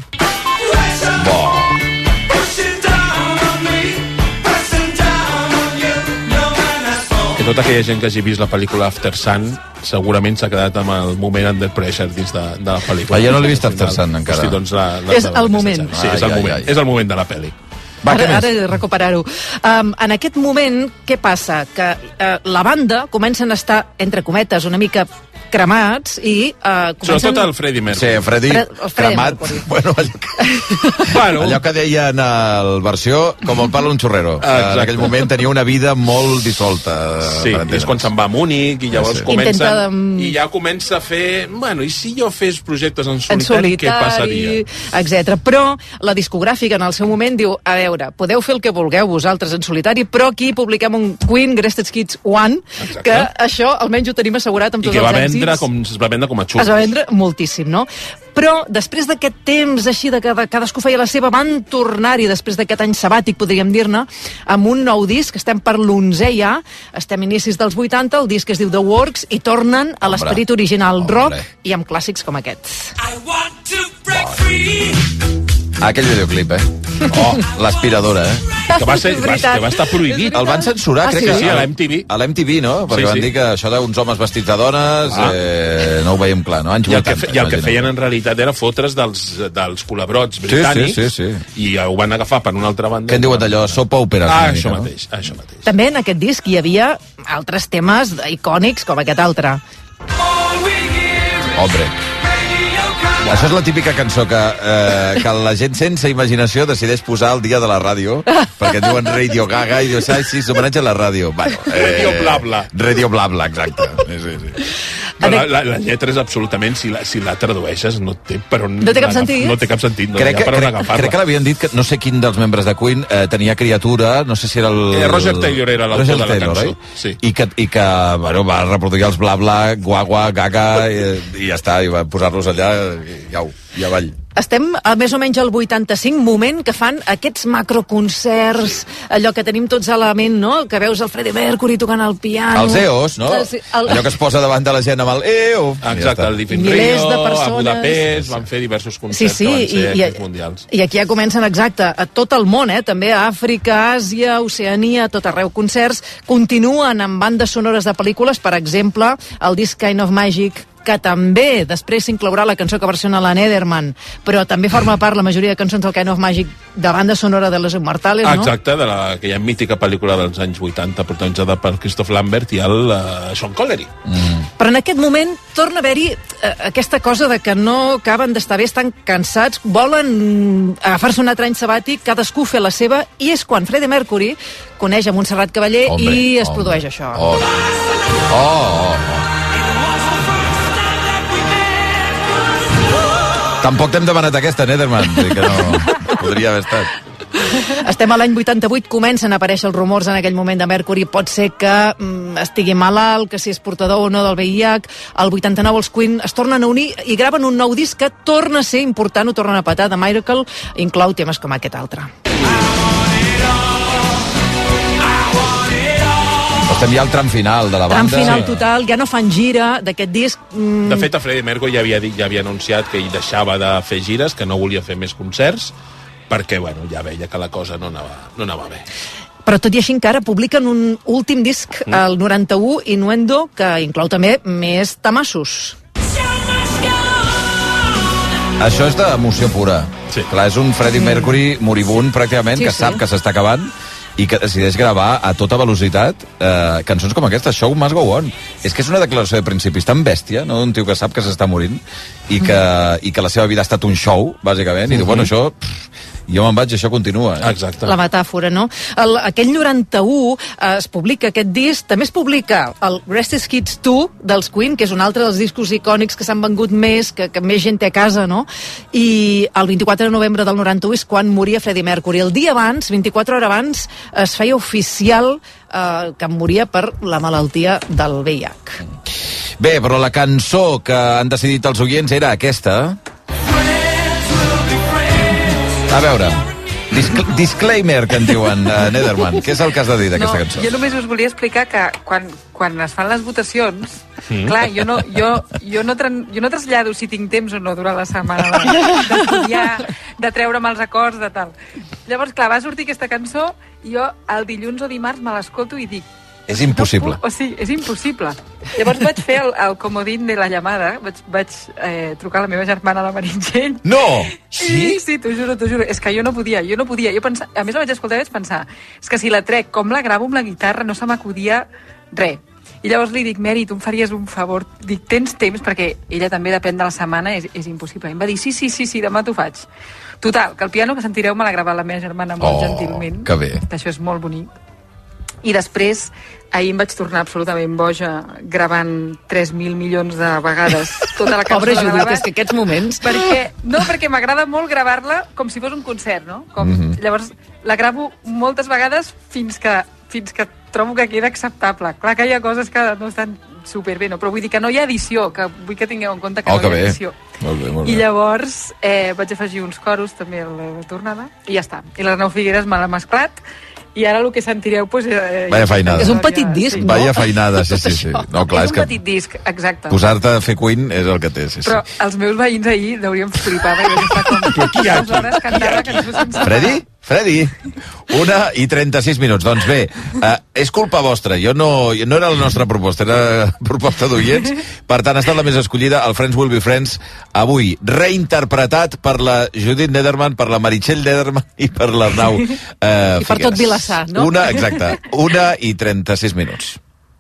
I tota aquella gent que hagi vist la pel·lícula After Sun segurament s'ha quedat amb el moment under pressure dins de la pel·lícula. Jo no l'he vist After Sun encara. Hosti, doncs és el moment. Sí, és el moment. És el moment de la pel·li. Ara he de recuperar-ho. En aquest moment, què passa? Que la banda comencen a estar, entre cometes, una mica cremats i comencen... Sobretot el Freddie Mercury. Sí, Freddie cremat. Bueno, allò que deien al versió, com el palo un xurrero. En aquell moment tenia una vida molt dissolta. Sí, és quan se'n va a Múnich i llavors i ja comença a fer... Bueno, i si jo fes projectes en solitari, què passaria? Etcètera. Però la discogràfica en el seu moment diu, a veure, podeu fer el que vulgueu vosaltres en solitari, però aquí publiquem un Queen Greatest Hits 1, que això almenys ho tenim assegurat amb tots els èxits. Es va vendre com a xurros. Es va vendre moltíssim, no? Però després d'aquest temps així de que cadascú feia la seva, van tornar-hi després d'aquest any sabàtic, podríem dir-ne, amb un nou disc. Estem per l'11è ja, estem a inicis dels 80, el disc es diu The Works, i tornen a l'esperit original rock i amb clàssics com aquest. Aquell videoclip, l'aspiradora, que va estar prohibit. El van censurar, crec que sí, a l'MTV. A l'MTV, no? Perquè van dir que això d'uns homes vestits de dones no ho veiem clar, no? Anys 80. I el que feien en realitat era fotre's dels culebrots britànics i ho van agafar per una altra banda. Què en diuen d'allò? Soap opera. Això mateix. També en aquest disc hi havia altres temes icònics com aquest altre. Hombre. Això és la típica cançó que la gent sense imaginació decideix posar el dia de la ràdio, perquè diuen Radio Gaga i dius, sí, s'homenatge a la ràdio. Bueno, Radio Blabla. Radio Blabla, exacte. Sí. No, la lletra és absolutament, si la tradueixes, no té per on... No té cap sentit? No té cap sentit, no crec, hi ha per on agafar-la. Crec que l'havien dit que no sé quin dels membres de Queen tenia criatura, no sé si era el... Roger Taylor era l'autor de la cançó. Sí. I que bueno, va reproduir els Blabla, Guagua, Gaga, i ja està, i va posar-los allà i avall. Estem a més o menys al 85, moment que fan aquests macroconcerts, allò que tenim tots a la ment, no? Que veus el Freddie Mercury tocant el piano... Els EOs, no? Allò que es posa davant de la gent amb el EO. Exacte, el Divin Rio, a Budapest, van fer diversos concerts que van ser aquests mundials. I aquí ja comencen, exacte, a tot el món, també a Àfrica, Àsia, Oceania, tot arreu concerts, continuen amb bandes sonores de pel·lícules, per exemple, el disc Kind of Magic, que també després s'inclourà la cançó que versiona la Nederman, però també forma part la majoria de cançons del Kind of Magic de banda sonora de Les Immortales, no? Exacte, de aquella mítica pel·lícula dels anys 80 protagonitzada per Christoph Lambert i el Sean Connery. Però en aquest moment torna a haver-hi aquesta cosa de que no acaben d'estar bé, estan cansats, volen agafar-se un altre any sabàtic, cadascú fer la seva, i és quan Freddie Mercury coneix a Montserrat Cavaller i es produeix això. Tampoc t'hem demanat aquesta, Nederman, que no podria haver estat. Estem a l'any 88, comencen a aparèixer els rumors en aquell moment de Mercury, pot ser que estigui malalt, que si és portador o no del VIH. Al 89 els Queen es tornen a unir i graven un nou disc que torna a ser important, ho tornen a petar, The Miracle, inclou temes com aquest altre. Estem ja al tram final de la banda. Tram final total, ja no fan gira d'aquest disc. De fet, a Freddie Mercury ja havia anunciat que ell deixava de fer gires, que no volia fer més concerts, perquè bueno, ja veia que la cosa no anava bé. Però tot i així encara publiquen un últim disc, el 91, Innuendo, que inclou també més tamassos. Això és d'emoció pura. Sí. Clar, és un Freddie Mercury moribund, pràcticament, que sap que s'està acabant i que decideix gravar a tota velocitat cançons com aquesta, Show Must Go On. És que és una declaració de principis tan bèstia, no? Un tio que sap que s'està morint i que la seva vida ha estat un show, bàsicament, i diu, bueno, això... jo me'n vaig, això continua. Exacte. La metàfora, no? Aquell 91 es publica aquest disc, també es publica el Greatest Hits 2 dels Queen, que és un altre dels discos icònics que s'han vengut més, que més gent té a casa, no? I el 24 de novembre del 91 és quan moria Freddie Mercury. El dia abans, 24 hores abans, es feia oficial que moria per la malaltia del VIH. Bé, però la cançó que han decidit els oients era aquesta. A veure, disclaimer, que en diuen, Nederman. Què és el que has de dir d'aquesta cançó? Jo només us volia explicar que quan es fan les votacions, clar, jo no trasllado si tinc temps o no durant la setmana d'estudiar, de treure'm els acords, de tal. Llavors, clar, va sortir aquesta cançó i jo el dilluns o dimarts me l'escolto i dic, és impossible. O sigui, és impossible. Llavors vaig fer el comodín de la llamada, vaig trucar a la meva germana, la Meritxell. No! Sí, t'ho juro. És que jo no podia. Jo pensava, a més la vaig escoltar i vaig pensar, és que si la trec, com la gravo amb la guitarra, no se m'acudia res. I llavors li dic, Meri, tu em faries un favor, dic, tens temps, perquè ella també depèn de la setmana, és impossible. I em va dir, sí, demà t'ho faig. Total, que el piano que sentireu me l'ha gravat la meva germana molt gentilment. Que bé. Això és molt bonic. I després, ahir em vaig tornar absolutament boja gravant 3.000 milions de vegades tota la cançó. Pobre Judit, és que aquests moments... Perquè m'agrada molt gravar-la com si fos un concert, no? Llavors, la gravo moltes vegades fins que trobo que queda acceptable. Clar que hi ha coses que no estan superbé, no? Però vull dir que no hi ha edició, que vull que tingueu en compte que no hi ha edició. Molt bé. I llavors vaig afegir uns coros també a la tornada i ja està. I l'Arnau Figueres me l'ha mesclat i ara el que sentireu vaya feinada. És un petit disc, no? Vaya feinada, sí. No, clar, és un petit disc, exacte. Posar-te a fer Queen és el que té, sí. Però els meus veïns ahir deurien flipar, perquè vaig estar com 2 hores cantant la cançó sense parar. Freddy, 1:36. Doncs bé, és culpa vostra. No era la nostra proposta, era proposta d'oients. Per tant, ha estat la més escollida, el Friends Will Be Friends, avui reinterpretat per la Judit Nederman, per la Meritxell Nederman i per l'Arnau Figueres. I per tot Vilassar, no? Exacte, 1:36.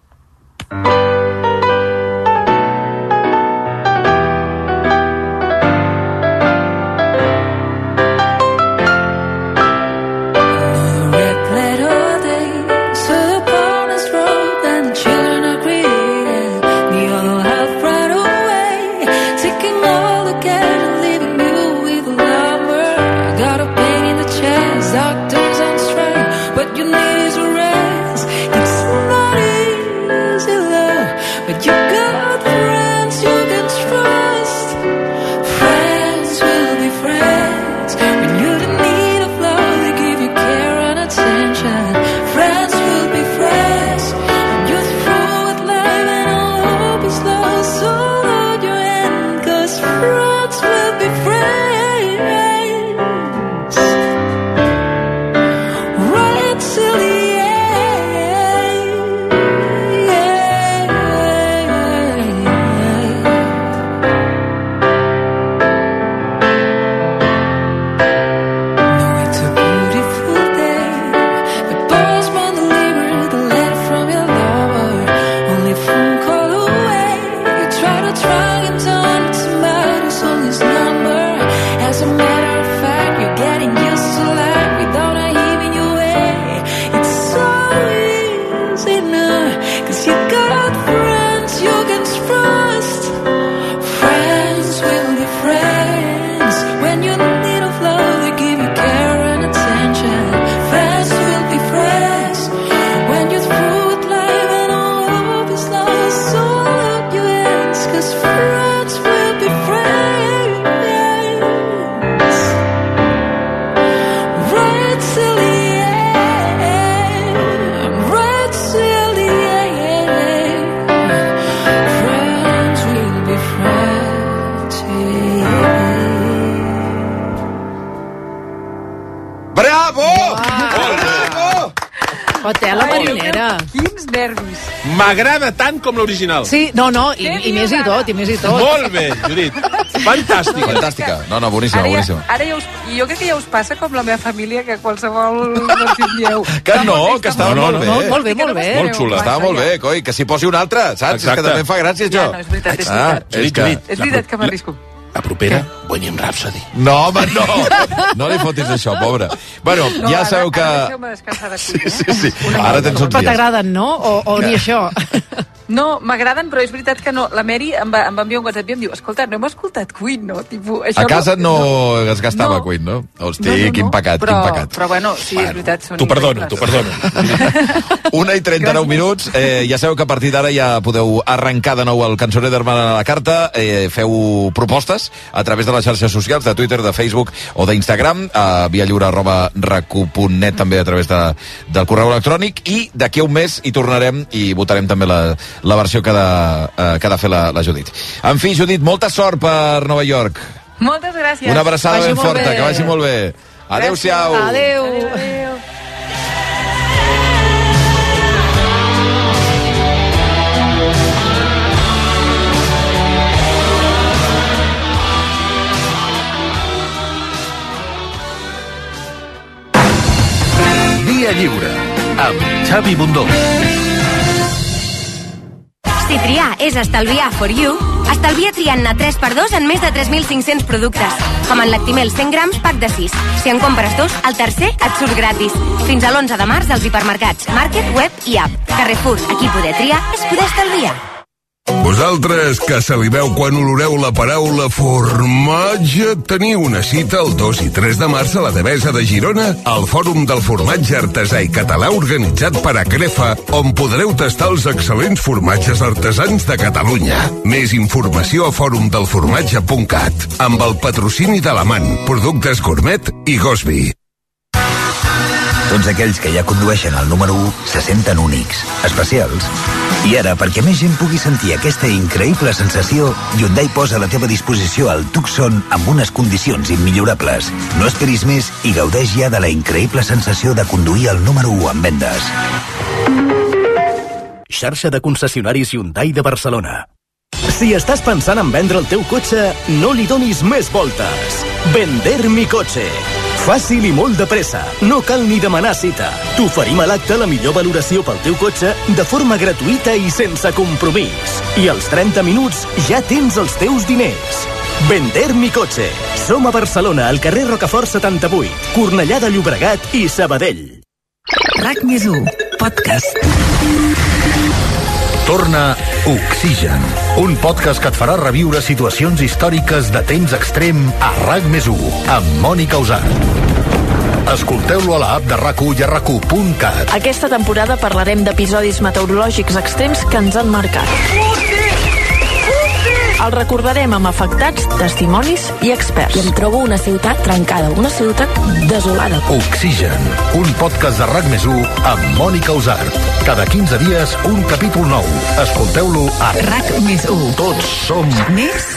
Tela marinera. Quins nervis. M'agrada tant com l'original. Sí, no, i més i tot. Molt bé, Judit. Fantàstica. No, boníssima, boníssima. Ara jo crec que ja us passa com la meva família, que qualsevol dieu... Que no, que estava molt bé. Molt bé. Molt xula. Estava molt bé, coi, que s'hi posi un altre, saps? És que també em fa gràcia, això. Ja, no, és veritat. És veritat que m'arrisco. La propera, Bohemian Rhapsody. No, home, no. No li fotis això, pobre. Bueno, ja sabeu que... Ara deixeu-me descansar d'aquí, Sí. Ara tens uns Però dies. t'agraden, no? O ni això? No, m'agraden, però és veritat que no. La Mary em va enviar un WhatsApp i em diu, escolta, no hem escoltat Queen, no? Tipo, això A casa no es gastava Queen, no? Hosti, quin pecat, quin pecat. Però bueno, sí, és veritat. T'ho perdono. 1:39 minuts. Ja sabeu que a partir d'ara ja podeu arrencar de nou el cançoner d'Hermana a la carta. Feu propostes a través de les xarxes socials, de Twitter, de Facebook o d'Instagram, a viallure@racu.net, també a través del correu electrònic, i d'aquí a un mes hi tornarem i votarem també la versió que ha de fer la Judit. En fi, Judit, molta sort per Nova York. Moltes gràcies. Una abraçada ben forta, que vagi molt bé. Adéu-siau. Adéu. Via Lliure, amb Xavi Bundó. Si triar és estalviar for you, estalvia triant-ne 3x2 en més de 3.500 productes. Com en Lactimel 100 grams, pack de 6. Si en compres 2, el tercer et surt gratis. Fins a l'11 de març als hipermercats, Market, Web i App. Carrefour, aquí poder triar és poder estalviar. Vosaltres que saliveu quan oloreu la paraula formatge, teniu una cita el 2 i 3 de març a la Devesa de Girona al Fòrum del Formatge Artesà i Català organitzat per Acrefa, on podreu tastar els excel·lents formatges artesans de Catalunya. Més informació a forumdelformatge.cat, amb el patrocini de l'Amant, Productes Gourmet i Gosby. Tots aquells que ja condueixen el número 1 se senten únics, especials. I ara, perquè més gent pugui sentir aquesta increïble sensació, Hyundai posa a la teva disposició el Tucson amb unes condicions immillorables. No esperis més i gaudeix ja de la increïble sensació de conduir el número 1 en vendes. Xarxa de concessionaris Hyundai de Barcelona. Si estàs pensant en vendre el teu cotxe, no li donis més voltes. Vender mi cotxe. Fàcil i molt de pressa. No cal ni demanar cita. T'oferim a l'acte la millor valoració pel teu cotxe de forma gratuïta i sense compromís. I als 30 minuts ja tens els teus diners. Vender mi cotxe. Som a Barcelona, al carrer Rocafort 78, Cornellà de Llobregat i Sabadell. RAC+1, podcast. Torna Oxigen, un podcast que et farà reviure situacions històriques de temps extrem a RAC+1, amb Mònica Usart. Escolteu-lo a l'app de RAC1 i a RAC1.cat. Aquesta temporada parlarem d'episodis meteorològics extrems que ens han marcat. El recordarem amb afectats, testimonis i experts. I em trobo una ciutat trencada, una ciutat desolada. Oxigen, un podcast de RAC+1 amb Mònica Usart. Cada 15 dies, un capítol nou. Escolteu-lo a RAC+1. Tots som més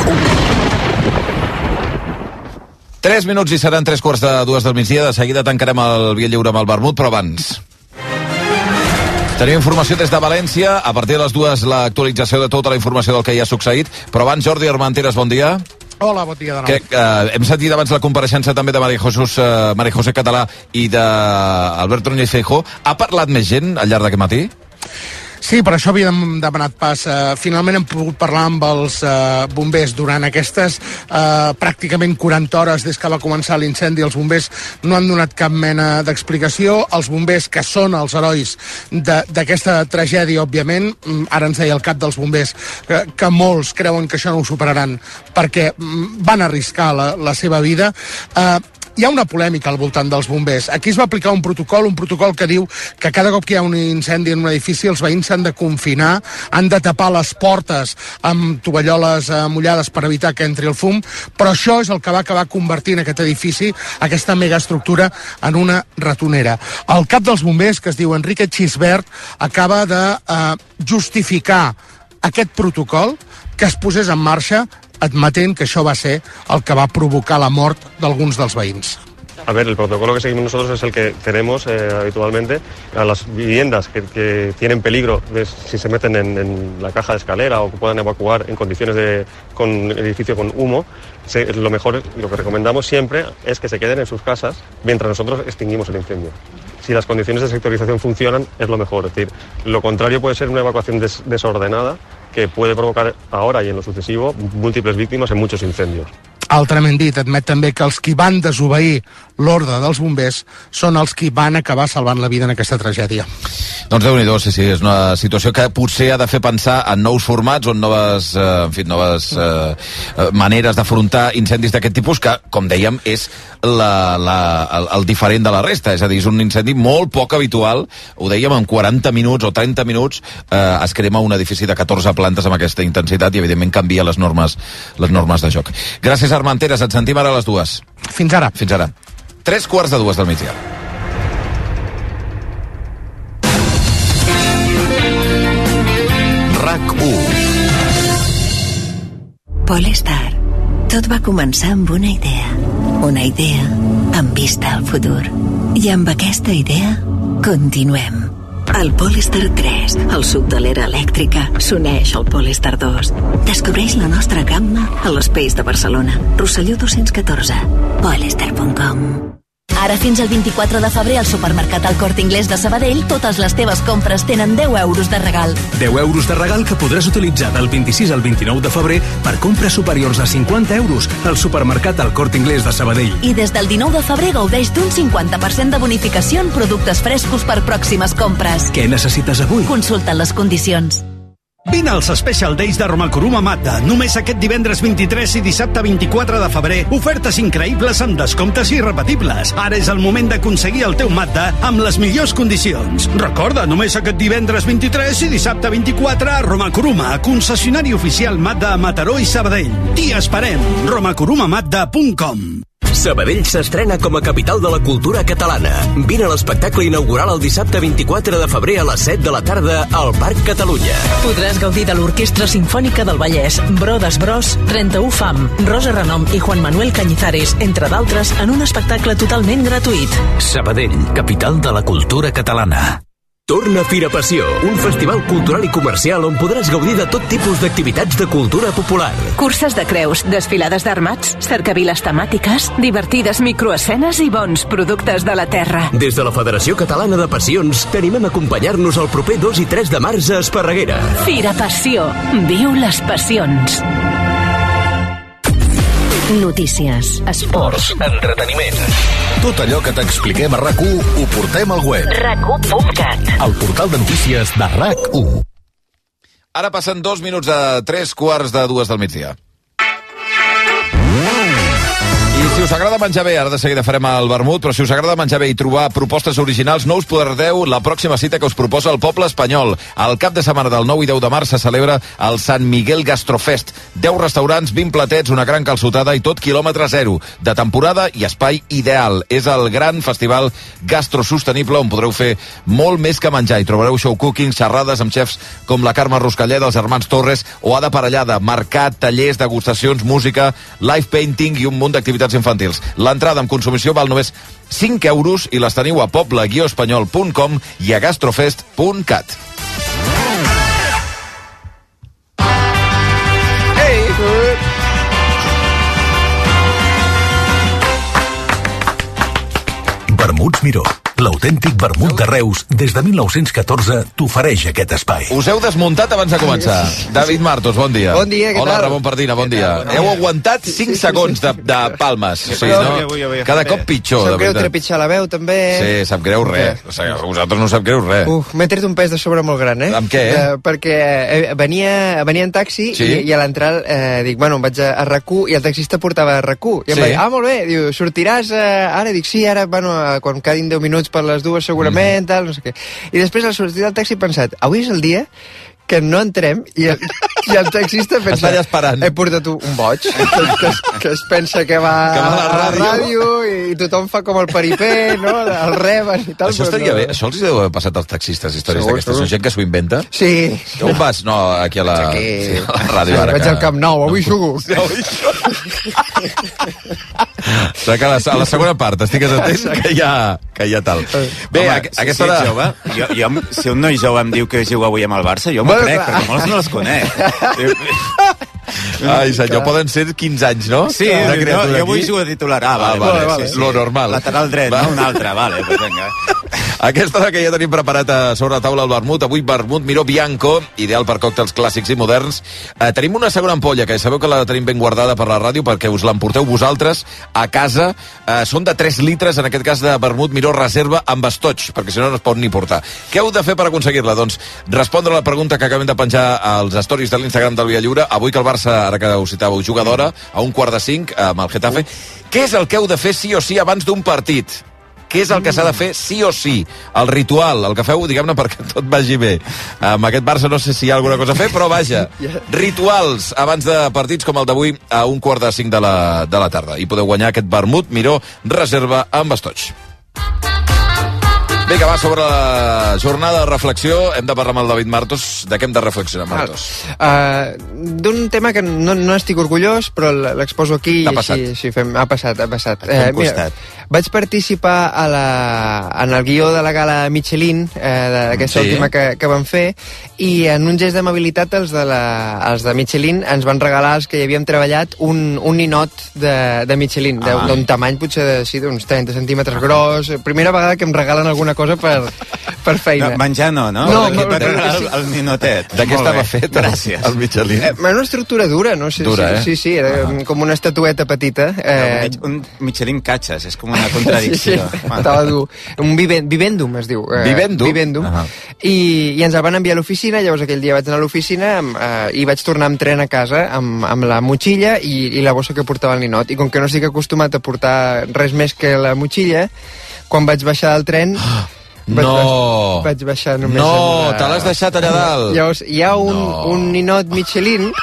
3 minuts i seran 3:45 del migdia. De seguida tancarem el Via Lliure amb el vermut, però abans tenim informació des de València. A partir de les 2, l'actualització de tota la informació del que hi ha succeït. Però abans, Jordi Armenteres, bon dia. Hola, bon dia de nou. Hem sentit abans la compareixença també de María José Català i d'Alberto Núñez Feijóo. Ha parlat més gent al llarg d'aquest matí? Sí, per això havíem demanat pas. Finalment hem pogut parlar amb els bombers durant aquestes pràcticament 40 hores des que va començar l'incendi. Els bombers no han donat cap mena d'explicació. Els bombers, que són els herois d'aquesta tragèdia, òbviament, ara ens deia el cap dels bombers que molts creuen que això no ho superaran perquè van arriscar la seva vida. Hi ha una polèmica al voltant dels bombers. Aquí es va aplicar un protocol que diu que cada cop que hi ha un incendi en un edifici els veïns s'han de confinar, han de tapar les portes amb tovalloles mullades per evitar que entri el fum, però això és el que va acabar convertint aquest edifici, aquesta megaestructura, en una ratonera. El cap dels bombers, que es diu Enrique Chisbert, acaba de justificar aquest protocol que es posés en marxa admetent que això va ser el que va provocar la mort d'alguns dels veïns. A ver, el protocolo que seguimos nosotros es el que tenemos habitualmente. A las viviendas que tienen peligro si se meten en la caja de escalera o que puedan evacuar en condiciones con edificio con humo, lo mejor, lo que recomendamos siempre es que se queden en sus casas mientras nosotros extinguimos el incendio. Si las condiciones de sectorización funcionan, es lo mejor. Es decir, lo contrario puede ser una evacuación desordenada que puede provocar ahora y en lo sucesivo múltiples víctimes en muchos incendios. Altrament dit, admet també que els qui van desobeir l'ordre dels bombers són els qui van acabar salvant la vida en aquesta tragèdia. Doncs Déu-n'hi-do, sí, és una situació que potser ha de fer pensar en nous formats o en noves maneres d'afrontar incendis d'aquest tipus, que, com dèiem, és el diferent de la resta. És a dir, és un incendi molt poc habitual. Ho dèiem, en 40 minuts o 30 minuts es crema un edifici de 14 plantes amb aquesta intensitat i, evidentment, canvia les normes de joc. Gràcies, Armenteres. Et sentim ara a les 2. Fins ara. Fins ara. 3:45 del migdia. RAC1. Polestar. Tot va començar amb una idea. Una idea amb vista al futur. I amb aquesta idea continuem. El Polestar 3, el sub de l'era elèctrica, s'uneix al Polestar 2. Descobreix la nostra gamma a l'Space de Barcelona. Rosselló 214. Polestar.com. Ara fins al 24 de febrer al supermercat El Corte Inglés de Sabadell totes les teves compres tenen 10 euros de regal. 10 euros de regal que podràs utilitzar del 26 al 29 de febrer per compres superiors a 50 euros al supermercat El Corte Inglés de Sabadell. I des del 19 de febrer gaudeix d'un 50% de bonificació en productes frescos per pròximes compres. Què necessites avui? Consulta les condicions. Vine als Special Days de Romakuruma Mazda. Només aquest divendres 23 i dissabte 24 de febrer. Ofertes increïbles amb descomptes irrepetibles. Ara és el moment d'aconseguir el teu Mazda amb les millors condicions. Recorda, només aquest divendres 23 i dissabte 24 a Romakuruma, concessionari oficial Mazda a Mataró i Sabadell. T'hi esperem. romakurumamazda.com. Sabadell s'estrena com a capital de la cultura catalana. Vine a l'espectacle inaugural el dissabte 24 de febrer a les 7 de la tarda al Parc Catalunya. Podràs gaudir de l'Orquestra Simfònica del Vallès, Brodes Bros, 31 Fam, Rosa Renom i Juan Manuel Cañizares, entre d'altres, en un espectacle totalment gratuït. Sabadell, capital de la cultura catalana. Torna Fira Passió, un festival cultural i comercial on podràs gaudir de tot tipus d'activitats de cultura popular. Curses de creus, desfilades d'armats, cercaviles temàtiques, divertides microescenes i bons productes de la terra. Des de la Federació Catalana de Passions t'animem a acompanyar-nos el proper 2 i 3 de març a Esparreguera. Fira Passió. Viu les passions. Notícies, esports, entreteniment. Tot allò que t'expliquem a RAC1 ho portem al web. RAC1.cat. El portal de notícies de RAC1. Ara passen 2 minuts a 3:45 del migdia. I si us agrada menjar bé, ara de seguida farem el vermut, però si us agrada menjar bé i trobar propostes originals, no us perdeu la pròxima cita que us proposa el Poble Espanyol. Al cap de setmana del 9 i 10 de març se celebra el Sant Miguel Gastrofest. 10 restaurants, 20 platets, una gran calçotada i tot quilòmetre zero. De temporada i espai ideal. És el gran festival gastrosostenible on podreu fer molt més que menjar. Hi trobareu show cooking, xerrades amb xefs com la Carme Ruscalleda, els germans Torres o Ada Parellada, mercat, tallers, degustacions, música, live painting i un munt d'activitats infantils. L'entrada amb consumició val només 5 euros i les teniu a poble-espanyol.com i a gastrofest.cat. Vermuts Miró. L'autèntic vermut de Reus, des de 1914, t'ofereix aquest espai. Us heu desmuntat abans de començar. David Martos, bon dia. Bon dia, què tal? Hola, Ramon Pardina, bon dia. Heu aguantat 5 segons de palmes. Sí, no? Cada cop pitjor. Sap greu trepitjar la veu, també. Sí, sap greu res. Vosaltres no sap greu res. M'he tret un pes de sobre molt gran, eh? Amb què? Perquè venia en taxi i a l'entrar dic, bueno, em vaig a RAC1 i el taxista portava a RAC1. I em va dir, molt bé, diu, sortiràs ara? Dic, sí, ara, bueno, quan quedin 10 minuts per les 2 segurament, tal, no sé què. I després al sortir del taxi he pensat, avui és el dia que no entrem i I el taxista pensa, he portat un boig, que es pensa que va a la ràdio i tothom fa com el peripé, no? El reben i tal. Això estaria bé. Això els deu haver passat als taxistes, històries d'aquestes. Són gent que s'ho inventa? Sí. On vas? No, aquí a la ràdio ara. Vaig al Camp Nou, avui jugo. A la segona part, estigues atent que hi ha tal. Bé, aquesta hora... Jove, si un noi jove em diu que jugo avui amb el Barça, jo m'ho crec, perquè molts no els conec. Ai, senyor, poden ser 15 anys, no? Sí, jo vull jugar titular. Vale. Lo normal. Lateral dret, no? Un altre, vale, pues vinga. Aquesta hora que ja tenim preparat sobre la taula el vermut, avui vermut Miró Bianco, ideal per còctels clàssics i moderns. Tenim una segona ampolla, que sabeu que la tenim ben guardada per la ràdio, perquè us l'emporteu vosaltres a casa. Són de 3 litres, en aquest cas de vermut Miró Reserva amb estoig, perquè si no es pot ni portar. Què heu de fer per aconseguir-la? Doncs respondre a la pregunta que acabem de penjar als stories de l'Instagram del Via Lliure. Avui que el Barça, ara que ho citàveu, jugadora, a 4:45 amb el Getafe. Què és el que heu de fer sí o sí abans d'un partit? Què és el que s'ha de fer sí o sí? El ritual, el que feu, diguem-ne, perquè tot vagi bé. Amb aquest Barça no sé si hi ha alguna cosa a fer, però vaja, rituals abans de partits com el d'avui a 4:45 de la tarda. I podeu guanyar aquest vermut Miró Reserva amb estoig. Vinga, va, sobre la jornada de reflexió, hem de parlar amb el David Martos. De què hem de reflexionar, Martos? D'un tema que no estic orgullós, però l'exposo aquí. T'ha passat? Sí, ha passat. Mira, vaig participar en el guió de la gala Michelin, d'aquesta última que van fer, i en un gest d'amabilitat els de Michelin ens van regalar, els que hi havíem treballat, un ninot de Michelin, d'un tamany potser d'uns 30 centímetres gros. Primera vegada que em regalen alguna cosa per feina. Menjar no? No, el ninotet. De què estava fet el Michelin? Una estructura dura, no? Dura, eh? Sí, era com una estatueta petita. Un Michelin catxes, és com una contradicció. Sí, estava dur. Un vivendum, es diu. Vivendum? I ens el van enviar a l'oficina, llavors aquell dia vaig anar a l'oficina i vaig tornar amb tren a casa amb la motxilla i la bossa que portava el ninot. I com que no estic acostumat a portar res més que la motxilla, quan vaig baixar del tren... Vaig baixar només... No, te l'has deixat allà dalt. Llavors, hi ha un ninot Michelin...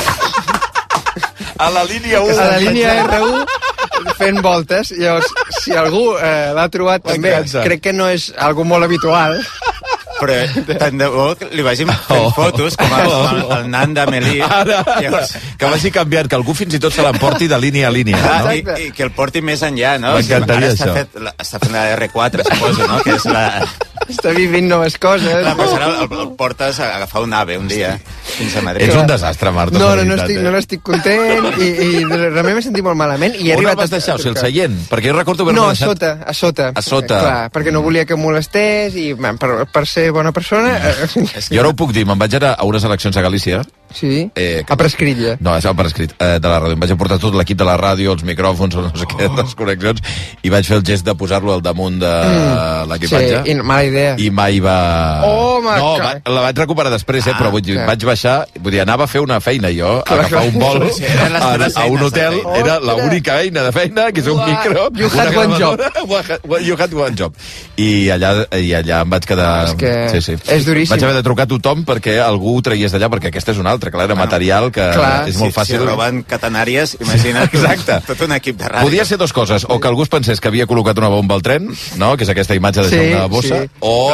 A la línia 1. A la línia R1 fent voltes. Llavors, si algú l'ha trobat també, crec que no és algo molt habitual... Però tant de bo que li vagin fent fotos com el nan d'Amélie. Llavors, que vagi canviant, que algú fins i tot se l'emporti de línia a línia. No? I que el porti més enllà, no? M'encantaria això. Està fent la R4, suposo, no? Que és la... Està vivint noves coses. Ara el portes a agafar un ave un dia fins a Madrid. Ets un desastre, Marta. No n'estic content i realment m'he sentit molt malament. On el vas deixar? O sigui, el seient? Perquè jo recordo haver-me deixat... No, a sota. Clar, perquè no volia que em molestés i per ser bona persona... Jo ara ho puc dir, me'n vaig anar a unes eleccions a Galícia. Sí? A prescrit, ja. No, és per escrit, de la ràdio. Em vaig aportar tot l'equip de la ràdio, els micròfons, no sé què, les connexions, i vaig fer el gest de posar-lo al damunt de l'equipatge. Sí, i mala idea. I mai va... No, la vaig recuperar després, però vaig baixar, vull dir, anava a fer una feina, jo, a agafar un vol a un hotel, era l'única eina de feina, que és un micro... You had one job. You had one job. I allà em vaig quedar... Sí. És duríssim. Vaig haver de trucar a tothom perquè algú ho traies d'allà, perquè aquesta és una altra, clar, era material que és molt fàcil. Si roben catenàries, imagina't tot un equip de ràdio. Podia ser dues coses, o que algú es pensés que havia col·locat una bomba al tren, no? Que és aquesta imatge de una bossa,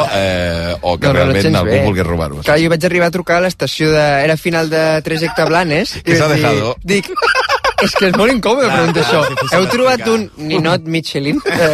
o que realment algú volgués robar-ho. Clar, jo vaig arribar a trucar a l'estació era final de Trajecte Blanes, i dic, és que és molt incòmode preguntar això. Heu trobat un ninot Michelin?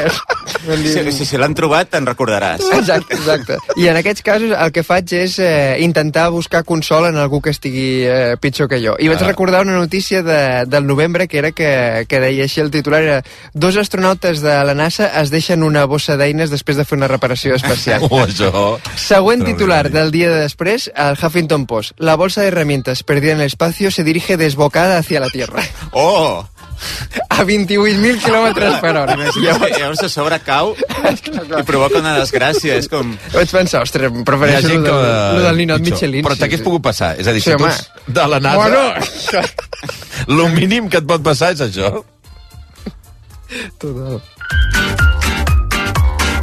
Si l'han trobat, te'n recordaràs. Exacte. I en aquests casos el que faig és intentar buscar consol en algú que estigui pitjor que jo. I vaig recordar una notícia del novembre que deia així el titular, era: 2 astronautes de la NASA es deixen una bossa d'eines després de fer una reparació espacial. Següent titular del dia de després, el Huffington Post: la bolsa de herramientas perdida en el espacio se dirige desbocada hacia la Tierra. Oh! A 28.000 km per hora. Llavors a sobre cau i provoca una desgràcia. És com... Vaig pensar, ostres, prefereixo el del ninot Michelin. Però t'hagués pogut passar. És a dir, si tu ets de la NASA... Lo mínim que et pot passar és això. Total.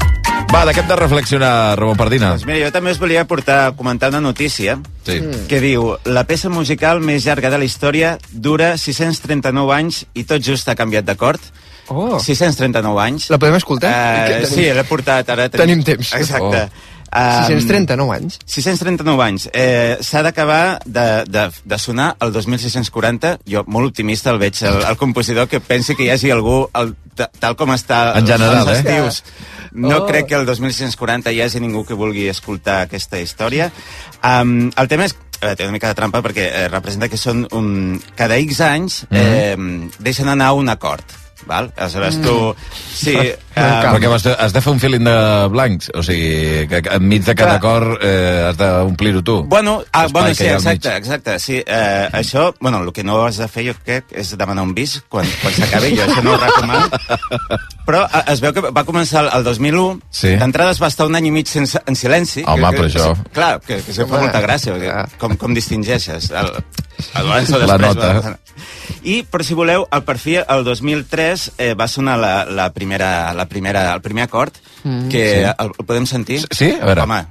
Va, de què hem de reflexionar, Ramon Pardina? Doncs mira, jo també us volia comentar una notícia que diu: la peça musical més llarga de la història dura 639 anys i tot just ha canviat d'acord. 639 anys. La podem escoltar? Sí, l'he portat. Ara tenim temps. Exacte. 639 anys. 639 anys. S'ha d'acabar de sonar el 2640. Jo, molt optimista, el veig, el compositor, que pensi que hi hagi algú, tal com està en general, els estius. No crec que el 2640 hi hagi ningú que vulgui escoltar aquesta història. El tema és... té una mica de trampa perquè representa que són cada X anys deixen anar un acord. Val? Aleshores tu... Sí, perquè has de fer un feeling de blancs, o sigui, que enmig de cada acord has d'omplir-ho tu. Bueno, sí, exacte. Sí, això, bueno, el que no has de fer, jo crec, és demanar un bis quan s'acabi, jo això no ho recomano. Però es veu que va començar el 2001, d'entrada es va estar un any i mig en silenci. Home, però això... Clar, que això fa molta gràcia, com distingeixes abans o després. La nota. Però si voleu, al perfil, el 2003 va sonar el primer acord, que el podem sentir? Sí? A veure. Home.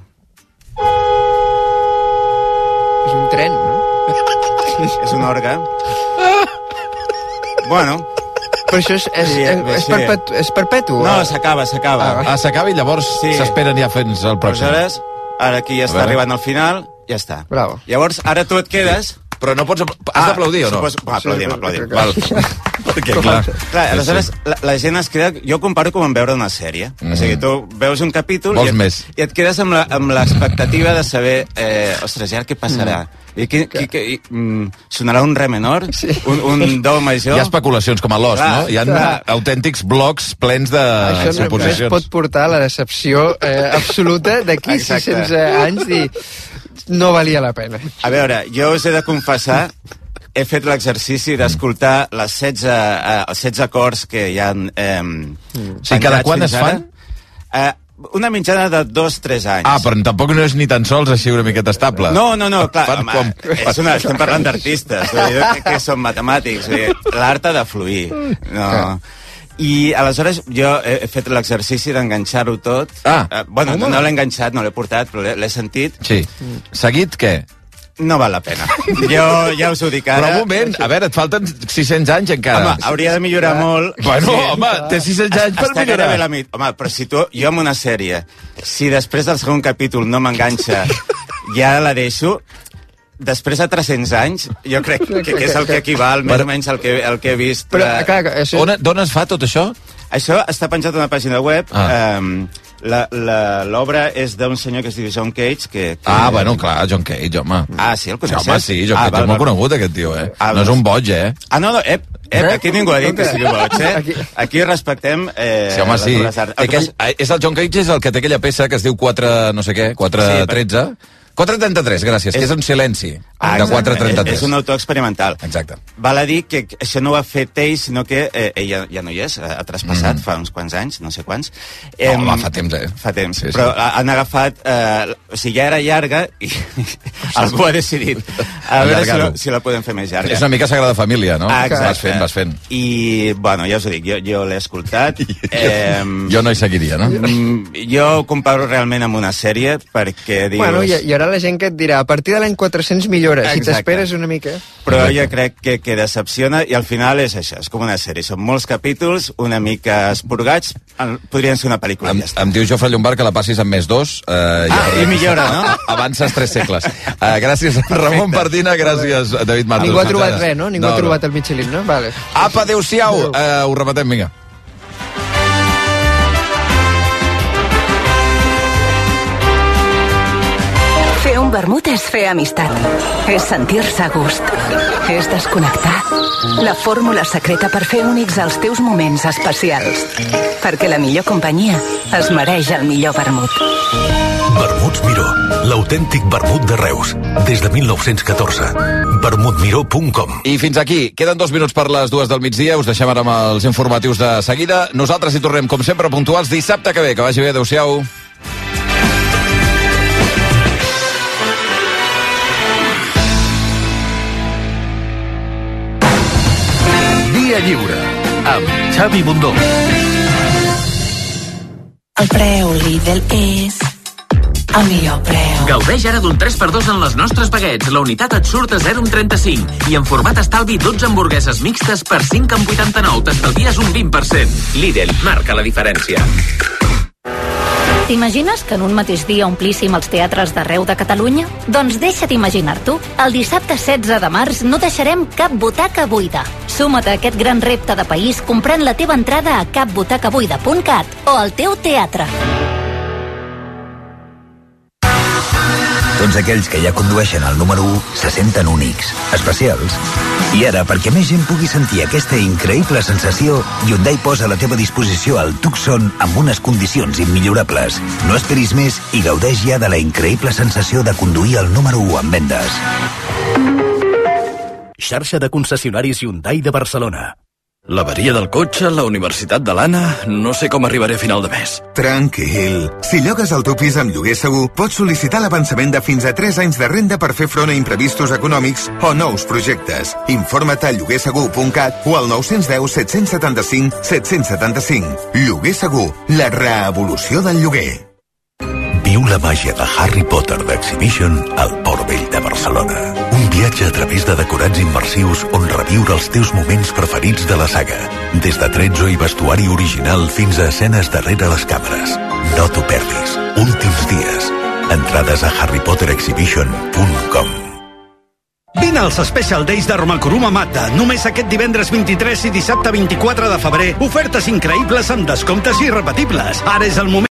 És un tren, no? És un orgue. Bueno... Però això és perpetu? No, s'acaba. S'acaba i llavors s'esperen ja fins al pròxim. Aleshores, ara aquí ja està arribant al final, ja està. Bravo. Llavors, ara tu et quedes... Però no pots... Has d'aplaudir o no? Aplaudim. Val. Perquè, clar... Aleshores, la gent es queda... Jo ho comparo com en veure una sèrie. O sigui, tu veus un capítol i et quedes amb l'expectativa de saber ostres, ja què passarà? Sonarà un re menor? Un do major? Hi ha especulacions com a Lost, no? Hi ha autèntics blocs plens de suposicions. Això només pot portar a la decepció absoluta d'aquí 600 anys i no valia la pena. A veure, jo us he de confessar, he fet l'exercici d'escoltar els 16 acords que hi ha... Sí, cada quan es fan? Una mitjana de 2-3 anys. Però tampoc no és ni tan sols així una miqueta estable. No, clar, estem parlant d'artistes, que són matemàtics, l'art ha de fluir. No... I aleshores jo he fet l'exercici d'enganxar-ho tot. Bueno, no l'he enganxat, no l'he portat, però l'he sentit. Sí. Seguit, què? No val la pena. Jo ja us ho dic ara. Però un moment, a veure, et falten 600 anys encara. Home, hauria de millorar molt. Bueno, home, té 600 anys per millorar. Home, però si jo amb una sèrie, si després del segon capítol no m'enganxa, ja la deixo... Després de 300 anys, jo crec que és el que equival més o menys al que he vist. Però, clar, d'on es fa tot això? Això està penjat a una pàgina web. L'obra és d'un senyor que es diu John Cage. Bueno, clar, John Cage, home. Sí, el coneixes? Home, sí, John Cage és molt conegut, aquest tio, No és un boig, No, aquí ningú ha dit que sigui boig, Aquí respectem les obres d'art. És el John Cage, és el que té aquella peça que es diu 4 no sé què, 4:13... 4:33, gràcies, que és un silenci de 4:33. És un autor experimental. Exacte. Val a dir que això no ho ha fet ell, sinó que ell ja no hi és, ha traspassat fa uns quants anys, no sé quants. No, fa temps, Fa temps, sí, però han agafat... O sigui, ja era llarga i algú ha decidit a veure si la podem fer més llarga. És una mica Sagrada Família, no? Exacte. Vas fent. I, bueno, ja us ho dic, jo l'he escoltat. Jo no hi seguiria, no? Jo ho comparo realment amb una sèrie perquè dius... Bueno, hi haurà la gent que et dirà a partir de l'any 400 millora, si t'esperes una mica. Però jo crec que decepciona i al final és això, és com una sèrie. Són molts capítols, una mica esporgats, podrien ser una pel·lícula. Em diu Jofre Llombard que la passis amb +2. I millora, no? Avances 3 segles. Gràcies, Ramon Pardina, gràcies, David Martos. Ningú ha trobat res, no? Ningú ha trobat el Michelin, no? Vale. Apa, adéu-siau. Ho repetem, vinga. Fer un vermut és fer amistat. És sentir-se a gust. És desconnectar. La fórmula secreta per fer únics els teus moments especials. Perquè la millor companyia es mereix el millor vermut. Vermuts Miró, l'autèntic vermut de Reus. Des de 1914. vermutmiró.com. I fins aquí. Queden 2 minuts per les 2 del migdia. Us deixem ara amb els informatius de seguida. Nosaltres hi tornem, com sempre, puntuals dissabte que ve. Que vagi bé. Adéu-siau. Lliure, amb Xavi Bundó. El preu Lidl és el millor preu. Gaudeix ara d'un 3x2 en les nostres baguettes. La unitat et surt a 0,35. I en format estalvi, 12 hamburgueses mixtes per 5,89. T'estalvies un 20%. Lidl, marca la diferència. T'imagines que en un mateix dia omplíssim els teatres d'arreu de Catalunya? Doncs deixa't imaginar-t'ho. El dissabte 16 de març no deixarem cap butaca buida. Suma't a aquest gran repte de país comprant la teva entrada a capbutacabuida.cat o al teu teatre. Tots aquells que ja condueixen el número 1 se senten únics, especials. I ara, perquè més gent pugui sentir aquesta increïble sensació, Hyundai posa a la teva disposició el Tucson amb unes condicions immillorables. No esperis més i gaudeix ja de la increïble sensació de conduir el número 1 en vendes. Xarxa de concessionaris Hyundai de Barcelona. L'averia del cotxe, la universitat de l'Anna... No sé com arribaré a final de mes. Tranquil. Si llogues el teu pis amb lloguer segur, pots sol·licitar l'avançament de fins a 3 anys de renda per fer front a imprevistos econòmics o nous projectes. Informa't a lloguersegur.cat o al 910 775 775. Lloguer Segur, la reevolució del lloguer. Viu la màgia de Harry Potter d'Exhibition al Port Vell de Barcelona. Un viatge a través de decorats immersius on reviure els teus moments preferits de la saga. Des de tretzo i vestuari original fins a escenes darrere les càmeres. No t'ho perdis. Últims dies. Entrades a harrypotterexhibition.com. Vine als Special Days de Romakuruma Mazda. Només aquest divendres 23 i dissabte 24 de febrer. Ofertes increïbles amb descomptes irrepetibles. Ara és el moment